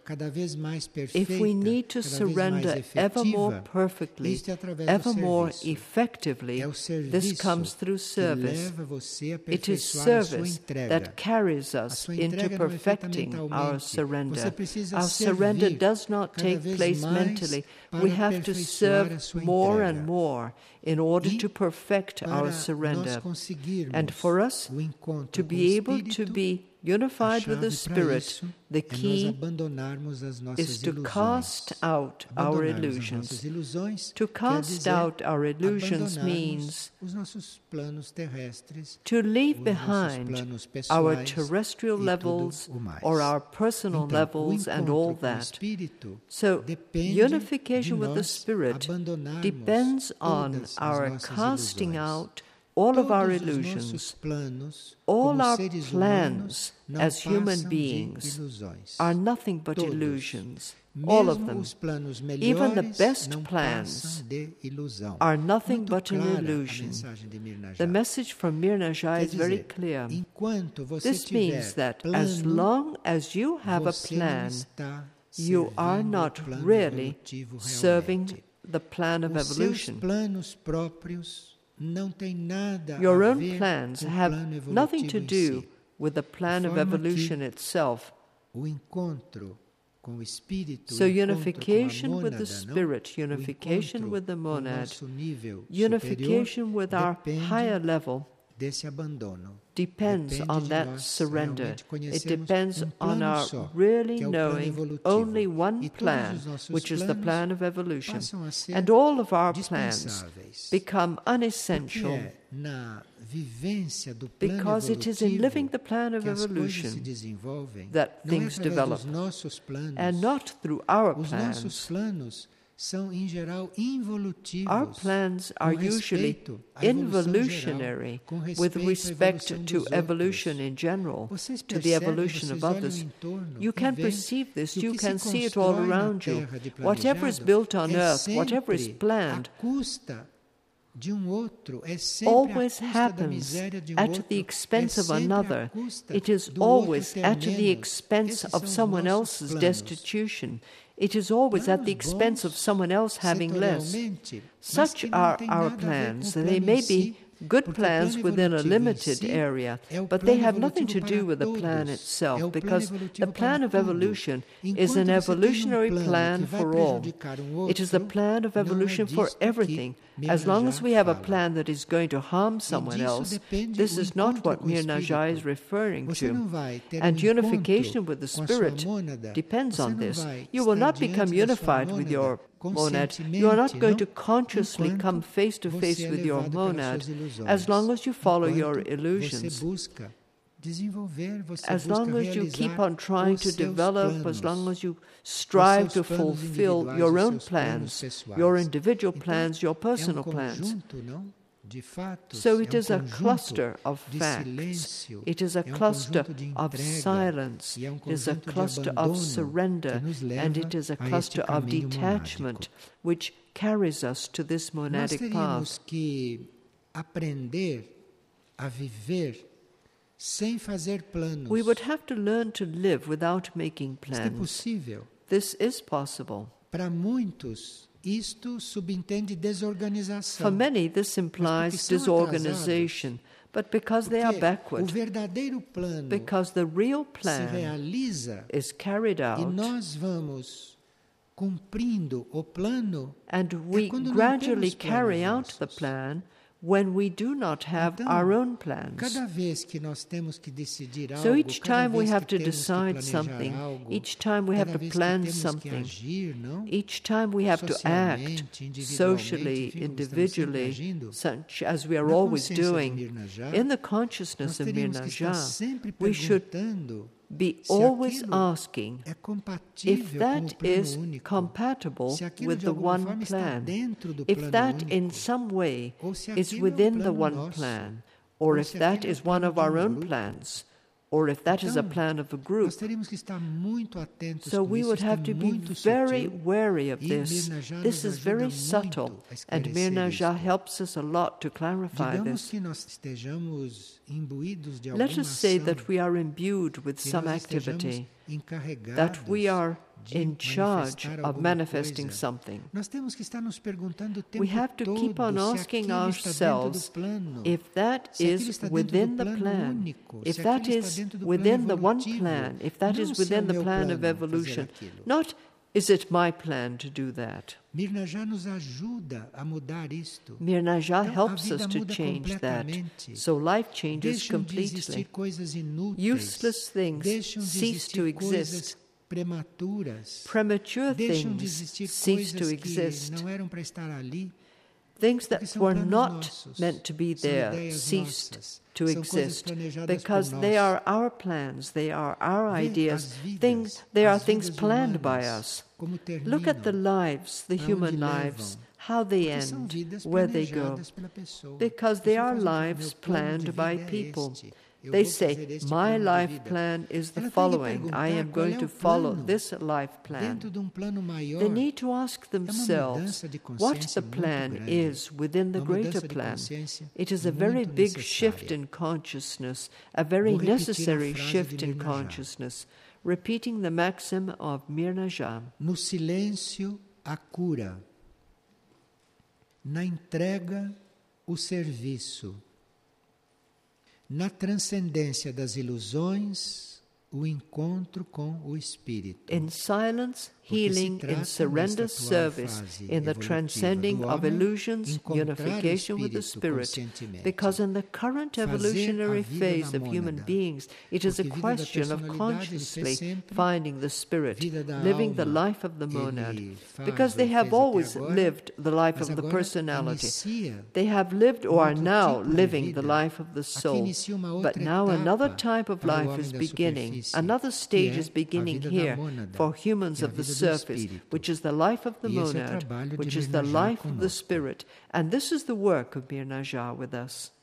Speaker 2: cada vez mais perfeita,
Speaker 1: if we need to
Speaker 2: cada vez
Speaker 1: surrender
Speaker 2: mais
Speaker 1: ever more
Speaker 2: efetiva,
Speaker 1: perfectly,
Speaker 2: isto é através
Speaker 1: ever
Speaker 2: do
Speaker 1: more
Speaker 2: serviço.
Speaker 1: effectively,
Speaker 2: É o
Speaker 1: this
Speaker 2: serviço
Speaker 1: comes through
Speaker 2: que
Speaker 1: service.
Speaker 2: leva você a
Speaker 1: It is
Speaker 2: aperfeiçoar a sua
Speaker 1: service
Speaker 2: entrega.
Speaker 1: that carries
Speaker 2: A
Speaker 1: us
Speaker 2: sua
Speaker 1: into
Speaker 2: entrega não é feita
Speaker 1: perfecting our
Speaker 2: mentalmente.
Speaker 1: surrender.
Speaker 2: Você precisa
Speaker 1: Our surrender
Speaker 2: servir
Speaker 1: does not
Speaker 2: cada
Speaker 1: take
Speaker 2: vez
Speaker 1: place
Speaker 2: mais
Speaker 1: mentally.
Speaker 2: para
Speaker 1: We have to
Speaker 2: aperfeiçoar a
Speaker 1: serve
Speaker 2: sua
Speaker 1: more
Speaker 2: entrega.
Speaker 1: and more in order
Speaker 2: E
Speaker 1: to perfect our
Speaker 2: para
Speaker 1: surrender.
Speaker 2: nós conseguirmos
Speaker 1: And for us
Speaker 2: o encontro
Speaker 1: to
Speaker 2: com o
Speaker 1: be able to
Speaker 2: Espírito,
Speaker 1: be
Speaker 2: a
Speaker 1: unified with the
Speaker 2: chave para
Speaker 1: Spirit,
Speaker 2: isso
Speaker 1: the
Speaker 2: é nós
Speaker 1: key
Speaker 2: abandonarmos as nossas
Speaker 1: is to
Speaker 2: ilusões.
Speaker 1: cast out our
Speaker 2: Abandonarmos as
Speaker 1: illusions.
Speaker 2: nossas ilusões
Speaker 1: To
Speaker 2: quer
Speaker 1: cast
Speaker 2: dizer
Speaker 1: out our illusions
Speaker 2: abandonarmos
Speaker 1: means
Speaker 2: os nossos planos terrestres,
Speaker 1: to leave
Speaker 2: os nossos
Speaker 1: behind
Speaker 2: planos
Speaker 1: our
Speaker 2: pessoais
Speaker 1: terrestrial
Speaker 2: e
Speaker 1: levels
Speaker 2: tudo o mais.
Speaker 1: or our personal
Speaker 2: Então,
Speaker 1: levels
Speaker 2: o
Speaker 1: and
Speaker 2: encontro
Speaker 1: all
Speaker 2: com o
Speaker 1: that.
Speaker 2: Espírito
Speaker 1: So,
Speaker 2: depende
Speaker 1: unification
Speaker 2: de
Speaker 1: with the
Speaker 2: nós
Speaker 1: Spirit
Speaker 2: abandonarmos
Speaker 1: depends on
Speaker 2: todas as
Speaker 1: our
Speaker 2: nossas
Speaker 1: casting
Speaker 2: ilusões.
Speaker 1: out all of our
Speaker 2: Todos os nossos
Speaker 1: illusions.
Speaker 2: planos,
Speaker 1: All
Speaker 2: como
Speaker 1: our
Speaker 2: seres
Speaker 1: plans
Speaker 2: humanos, não
Speaker 1: as human
Speaker 2: passam de
Speaker 1: beings
Speaker 2: ilusões.
Speaker 1: are nothing but
Speaker 2: Todos.
Speaker 1: illusions. All of
Speaker 2: Mesmo
Speaker 1: them.
Speaker 2: os planos
Speaker 1: Even the
Speaker 2: melhores
Speaker 1: best
Speaker 2: não
Speaker 1: plans
Speaker 2: passam de ilusão.
Speaker 1: are nothing
Speaker 2: Muito
Speaker 1: but an
Speaker 2: clara a
Speaker 1: illusion.
Speaker 2: mensagem de Mirna
Speaker 1: The
Speaker 2: Já.
Speaker 1: message from Mirna Já
Speaker 2: Quer
Speaker 1: is very
Speaker 2: dizer,
Speaker 1: clear.
Speaker 2: enquanto você
Speaker 1: This
Speaker 2: tiver
Speaker 1: means that
Speaker 2: plano,
Speaker 1: as long as you have a
Speaker 2: você não
Speaker 1: plan,
Speaker 2: está
Speaker 1: you are
Speaker 2: servindo
Speaker 1: not
Speaker 2: o plano
Speaker 1: really
Speaker 2: evolutivo
Speaker 1: serving
Speaker 2: realmente.
Speaker 1: the plan of
Speaker 2: Os seus
Speaker 1: evolution.
Speaker 2: planos próprios não têm nada
Speaker 1: Your
Speaker 2: a
Speaker 1: own
Speaker 2: ver
Speaker 1: plans
Speaker 2: com o
Speaker 1: have
Speaker 2: plano evolutivo
Speaker 1: nothing to
Speaker 2: em
Speaker 1: do
Speaker 2: si.
Speaker 1: with the plan of
Speaker 2: forma
Speaker 1: evolution
Speaker 2: que
Speaker 1: itself.
Speaker 2: O encontro com o Espírito,
Speaker 1: So
Speaker 2: o encontro
Speaker 1: unification
Speaker 2: com a
Speaker 1: with the
Speaker 2: mônada,
Speaker 1: Spirit,
Speaker 2: não?
Speaker 1: unification
Speaker 2: O encontro
Speaker 1: with the
Speaker 2: com o
Speaker 1: monad,
Speaker 2: nosso nível
Speaker 1: unification
Speaker 2: superior
Speaker 1: with our
Speaker 2: depende
Speaker 1: higher level
Speaker 2: desse abandono.
Speaker 1: depends
Speaker 2: Depende
Speaker 1: on
Speaker 2: de
Speaker 1: that
Speaker 2: nós
Speaker 1: surrender.
Speaker 2: realmente
Speaker 1: It
Speaker 2: conhecermos
Speaker 1: depends on
Speaker 2: plano
Speaker 1: our
Speaker 2: só,
Speaker 1: really
Speaker 2: que é o plano
Speaker 1: knowing
Speaker 2: evolutivo.
Speaker 1: only one
Speaker 2: E todos
Speaker 1: plan,
Speaker 2: os nossos
Speaker 1: which is the
Speaker 2: planos
Speaker 1: plan of evolution.
Speaker 2: passam a ser
Speaker 1: And all of our plans
Speaker 2: dispensáveis.
Speaker 1: become
Speaker 2: Porque
Speaker 1: unessential
Speaker 2: é na vivência do plano
Speaker 1: because it is in living the plan of
Speaker 2: que as coisas se
Speaker 1: evolution
Speaker 2: desenvolvem,
Speaker 1: that
Speaker 2: não é
Speaker 1: things
Speaker 2: através
Speaker 1: develop,
Speaker 2: dos nossos planos.
Speaker 1: and not through our
Speaker 2: Os nossos
Speaker 1: plans.
Speaker 2: planos são, em geral, involutivos.
Speaker 1: Our plans are
Speaker 2: com
Speaker 1: usually
Speaker 2: respeito à evolução
Speaker 1: involutionary
Speaker 2: geral, com
Speaker 1: with
Speaker 2: respeito à
Speaker 1: respect
Speaker 2: evolução
Speaker 1: to
Speaker 2: dos
Speaker 1: evolution
Speaker 2: outros.
Speaker 1: in general,
Speaker 2: Vocês
Speaker 1: to the
Speaker 2: percebem,
Speaker 1: evolution
Speaker 2: vocês
Speaker 1: of
Speaker 2: olham
Speaker 1: others.
Speaker 2: em torno
Speaker 1: You
Speaker 2: e
Speaker 1: can
Speaker 2: veem
Speaker 1: perceive this,
Speaker 2: que o
Speaker 1: you
Speaker 2: que
Speaker 1: can
Speaker 2: se
Speaker 1: see it all
Speaker 2: constrói na
Speaker 1: around you.
Speaker 2: terra de
Speaker 1: Whatever is
Speaker 2: planejado
Speaker 1: built on
Speaker 2: é
Speaker 1: earth, whatever is
Speaker 2: sempre
Speaker 1: planned,
Speaker 2: à custa de outro, é sempre
Speaker 1: always
Speaker 2: à custa da
Speaker 1: happens
Speaker 2: miséria de
Speaker 1: at
Speaker 2: outro,
Speaker 1: the expense
Speaker 2: é
Speaker 1: of
Speaker 2: sempre à
Speaker 1: another.
Speaker 2: custa
Speaker 1: It is
Speaker 2: do
Speaker 1: always
Speaker 2: outro ter
Speaker 1: at the
Speaker 2: menos.
Speaker 1: expense
Speaker 2: Esses
Speaker 1: of
Speaker 2: são os
Speaker 1: someone
Speaker 2: nossos
Speaker 1: else's
Speaker 2: planos.
Speaker 1: destitution. It is always at the
Speaker 2: Planos
Speaker 1: expense of
Speaker 2: bons,
Speaker 1: someone else having less.
Speaker 2: setorialmente, mas
Speaker 1: Such
Speaker 2: que não
Speaker 1: are
Speaker 2: têm
Speaker 1: our
Speaker 2: nada a ver com
Speaker 1: plans.
Speaker 2: o
Speaker 1: They
Speaker 2: plano
Speaker 1: may
Speaker 2: em si,
Speaker 1: be good
Speaker 2: porque o
Speaker 1: plans
Speaker 2: plano
Speaker 1: within a
Speaker 2: evolutivo em
Speaker 1: limited
Speaker 2: si
Speaker 1: area,
Speaker 2: é o
Speaker 1: but they
Speaker 2: plano
Speaker 1: have nothing to
Speaker 2: evolutivo
Speaker 1: do with the
Speaker 2: para
Speaker 1: plan
Speaker 2: todos.
Speaker 1: itself,
Speaker 2: É o plano
Speaker 1: because the
Speaker 2: evolutivo
Speaker 1: plan
Speaker 2: para
Speaker 1: of
Speaker 2: tudo.
Speaker 1: evolution is
Speaker 2: Enquanto
Speaker 1: an
Speaker 2: você tem
Speaker 1: evolutionary
Speaker 2: plano
Speaker 1: plan
Speaker 2: que vai
Speaker 1: for all.
Speaker 2: prejudicar
Speaker 1: It is the
Speaker 2: outro,
Speaker 1: plan of
Speaker 2: não é
Speaker 1: evolution for
Speaker 2: disto que
Speaker 1: everything.
Speaker 2: Mirna
Speaker 1: As long as
Speaker 2: Já
Speaker 1: we have a
Speaker 2: fala.
Speaker 1: plan that is going to harm someone
Speaker 2: disso
Speaker 1: else,
Speaker 2: depende
Speaker 1: this
Speaker 2: o
Speaker 1: is not
Speaker 2: encontro
Speaker 1: what
Speaker 2: com o
Speaker 1: Mirna Já is
Speaker 2: Espírito.
Speaker 1: referring
Speaker 2: Você
Speaker 1: to.
Speaker 2: não vai ter
Speaker 1: And
Speaker 2: encontro
Speaker 1: unification with the
Speaker 2: com a sua
Speaker 1: Spirit
Speaker 2: mônada.
Speaker 1: depends
Speaker 2: Você
Speaker 1: on
Speaker 2: não
Speaker 1: this.
Speaker 2: vai
Speaker 1: You will
Speaker 2: estar
Speaker 1: not become
Speaker 2: diante da sua
Speaker 1: unified with
Speaker 2: mônada
Speaker 1: your monad.
Speaker 2: conscientemente,
Speaker 1: You are not going
Speaker 2: não?
Speaker 1: to consciously
Speaker 2: Enquanto
Speaker 1: come face to face
Speaker 2: você é
Speaker 1: with your
Speaker 2: levado pelas
Speaker 1: monad,
Speaker 2: suas ilusões.
Speaker 1: as long as you follow your
Speaker 2: Enquanto
Speaker 1: illusions.
Speaker 2: Você busca desenvolver, você
Speaker 1: As
Speaker 2: busca
Speaker 1: long as you
Speaker 2: realizar
Speaker 1: keep on trying
Speaker 2: os
Speaker 1: to
Speaker 2: seus
Speaker 1: develop,
Speaker 2: planos,
Speaker 1: as long as you strive
Speaker 2: os
Speaker 1: to
Speaker 2: seus planos
Speaker 1: fulfill
Speaker 2: individuais,
Speaker 1: your
Speaker 2: os
Speaker 1: own
Speaker 2: seus planos
Speaker 1: plans,
Speaker 2: pessoais.
Speaker 1: your individual
Speaker 2: Então,
Speaker 1: plans, your personal
Speaker 2: é
Speaker 1: plans.
Speaker 2: conjunto, não? De fatos,
Speaker 1: So it
Speaker 2: é
Speaker 1: is a
Speaker 2: conjunto
Speaker 1: cluster of
Speaker 2: de
Speaker 1: facts.
Speaker 2: silêncio,
Speaker 1: It is a
Speaker 2: é
Speaker 1: cluster
Speaker 2: conjunto de
Speaker 1: of
Speaker 2: entrega,
Speaker 1: silence.
Speaker 2: e é
Speaker 1: It is a
Speaker 2: conjunto de
Speaker 1: cluster
Speaker 2: abandono
Speaker 1: of surrender.
Speaker 2: que nos leva
Speaker 1: And it is a
Speaker 2: a
Speaker 1: cluster
Speaker 2: este
Speaker 1: of
Speaker 2: caminho
Speaker 1: detachment,
Speaker 2: monádico.
Speaker 1: which carries us to this
Speaker 2: Nós
Speaker 1: monadic
Speaker 2: teríamos
Speaker 1: path.
Speaker 2: que aprender a viver sem fazer planos.
Speaker 1: We would have to learn to live without making
Speaker 2: Isto é
Speaker 1: plans.
Speaker 2: possível.
Speaker 1: This is possible.
Speaker 2: Para muitos, isto subentende desorganização.
Speaker 1: For many, this implies
Speaker 2: são
Speaker 1: disorganization, but because they are
Speaker 2: Porque o
Speaker 1: backward,
Speaker 2: verdadeiro plano
Speaker 1: because the real
Speaker 2: se
Speaker 1: plan
Speaker 2: realiza
Speaker 1: is carried
Speaker 2: e
Speaker 1: out,
Speaker 2: nós vamos cumprindo o plano
Speaker 1: and we
Speaker 2: quando não
Speaker 1: gradually
Speaker 2: temos
Speaker 1: carry
Speaker 2: planos
Speaker 1: out the
Speaker 2: nossos.
Speaker 1: plan when we do not have
Speaker 2: Então,
Speaker 1: our own plans.
Speaker 2: cada vez que nós temos que decidir
Speaker 1: So
Speaker 2: algo,
Speaker 1: each
Speaker 2: cada
Speaker 1: time we
Speaker 2: vez
Speaker 1: have
Speaker 2: que
Speaker 1: to
Speaker 2: temos que
Speaker 1: decide
Speaker 2: planejar
Speaker 1: something,
Speaker 2: algo,
Speaker 1: each time we have
Speaker 2: cada
Speaker 1: to
Speaker 2: vez que
Speaker 1: plan
Speaker 2: temos que
Speaker 1: something,
Speaker 2: agir, não?
Speaker 1: each time we have to act
Speaker 2: Socialmente, individualmente,
Speaker 1: socially,
Speaker 2: enfim, como estamos sempre
Speaker 1: individually,
Speaker 2: agindo,
Speaker 1: such as we are
Speaker 2: na
Speaker 1: always
Speaker 2: consciência de
Speaker 1: doing.
Speaker 2: Mirna Já,
Speaker 1: In the
Speaker 2: nós
Speaker 1: consciousness of
Speaker 2: teríamos
Speaker 1: Mirna
Speaker 2: que estar
Speaker 1: Já,
Speaker 2: sempre
Speaker 1: we should
Speaker 2: perguntando
Speaker 1: be
Speaker 2: se
Speaker 1: always
Speaker 2: aquilo
Speaker 1: asking
Speaker 2: é
Speaker 1: if
Speaker 2: compatível com o
Speaker 1: that
Speaker 2: plano
Speaker 1: is
Speaker 2: único,
Speaker 1: compatible
Speaker 2: se aquilo
Speaker 1: with
Speaker 2: de
Speaker 1: the
Speaker 2: alguma
Speaker 1: one
Speaker 2: forma está
Speaker 1: plan,
Speaker 2: dentro do
Speaker 1: if
Speaker 2: plano
Speaker 1: that in
Speaker 2: único,
Speaker 1: some way
Speaker 2: ou se
Speaker 1: is
Speaker 2: aquilo é o
Speaker 1: within the
Speaker 2: plano
Speaker 1: one
Speaker 2: nosso,
Speaker 1: plan, or
Speaker 2: ou
Speaker 1: if
Speaker 2: se
Speaker 1: that
Speaker 2: aquilo é
Speaker 1: is
Speaker 2: o
Speaker 1: one
Speaker 2: plano
Speaker 1: of
Speaker 2: de
Speaker 1: our own
Speaker 2: grupo.
Speaker 1: plans, or if that is a
Speaker 2: Então,
Speaker 1: plan of a group.
Speaker 2: nós teríamos que estar muito atentos
Speaker 1: So
Speaker 2: com
Speaker 1: we
Speaker 2: isso,
Speaker 1: would
Speaker 2: isto é
Speaker 1: have to be
Speaker 2: muito
Speaker 1: very
Speaker 2: sutil,
Speaker 1: wary of
Speaker 2: e
Speaker 1: this.
Speaker 2: Mirna Já
Speaker 1: This
Speaker 2: nos
Speaker 1: is very
Speaker 2: ajuda
Speaker 1: subtle,
Speaker 2: muito a
Speaker 1: and
Speaker 2: esclarecer
Speaker 1: Mirna Já
Speaker 2: isto.
Speaker 1: helps us a lot to clarify
Speaker 2: Digamos
Speaker 1: this.
Speaker 2: que nós estejamos imbuídos de
Speaker 1: Let
Speaker 2: alguma
Speaker 1: us say
Speaker 2: ação,
Speaker 1: that we are imbued with
Speaker 2: que
Speaker 1: some
Speaker 2: nós estejamos
Speaker 1: activity,
Speaker 2: encarregados
Speaker 1: that we are in charge of manifesting something. We have to keep on asking ourselves if that is within the plan, if that is within the one plan, if that is within the plan of evolution. Not, is it my plan to do that?
Speaker 2: Mirnaja nos ajuda a mudar isto.
Speaker 1: Mirnaja helps us to change that. So life changes completely. Useless things cease to exist. Premature things cease to exist. Things that were not meant to be there ceased to exist because they are our plans, they are our ideas, they are things planned by us. Look at the lives, the human lives, how they end, where they go, because they are lives planned by people. They say, my life plan is the following. I am going to follow this life plan. They need to ask themselves what the plan is within the greater plan. It is a very big shift in consciousness, a very necessary shift in consciousness. Repeating the maxim of Mirnaja.
Speaker 2: No silêncio, a cura. Na entrega, o serviço. Na transcendência das ilusões, o encontro com o Espírito.
Speaker 1: In silence, healing, in surrender, service, in the transcending of illusions, unification with the Spirit. Because in the current evolutionary phase of human beings, it is a question of consciously finding the Spirit, living the life of the monad. Because they have always lived the life of the personality. They have lived or are now living the life of the soul. But now another type of life is beginning. Another stage is beginning here for humans of the surface, which is the life of the monad, which is the life of the Spirit. And this is the work of Mirnaja with us.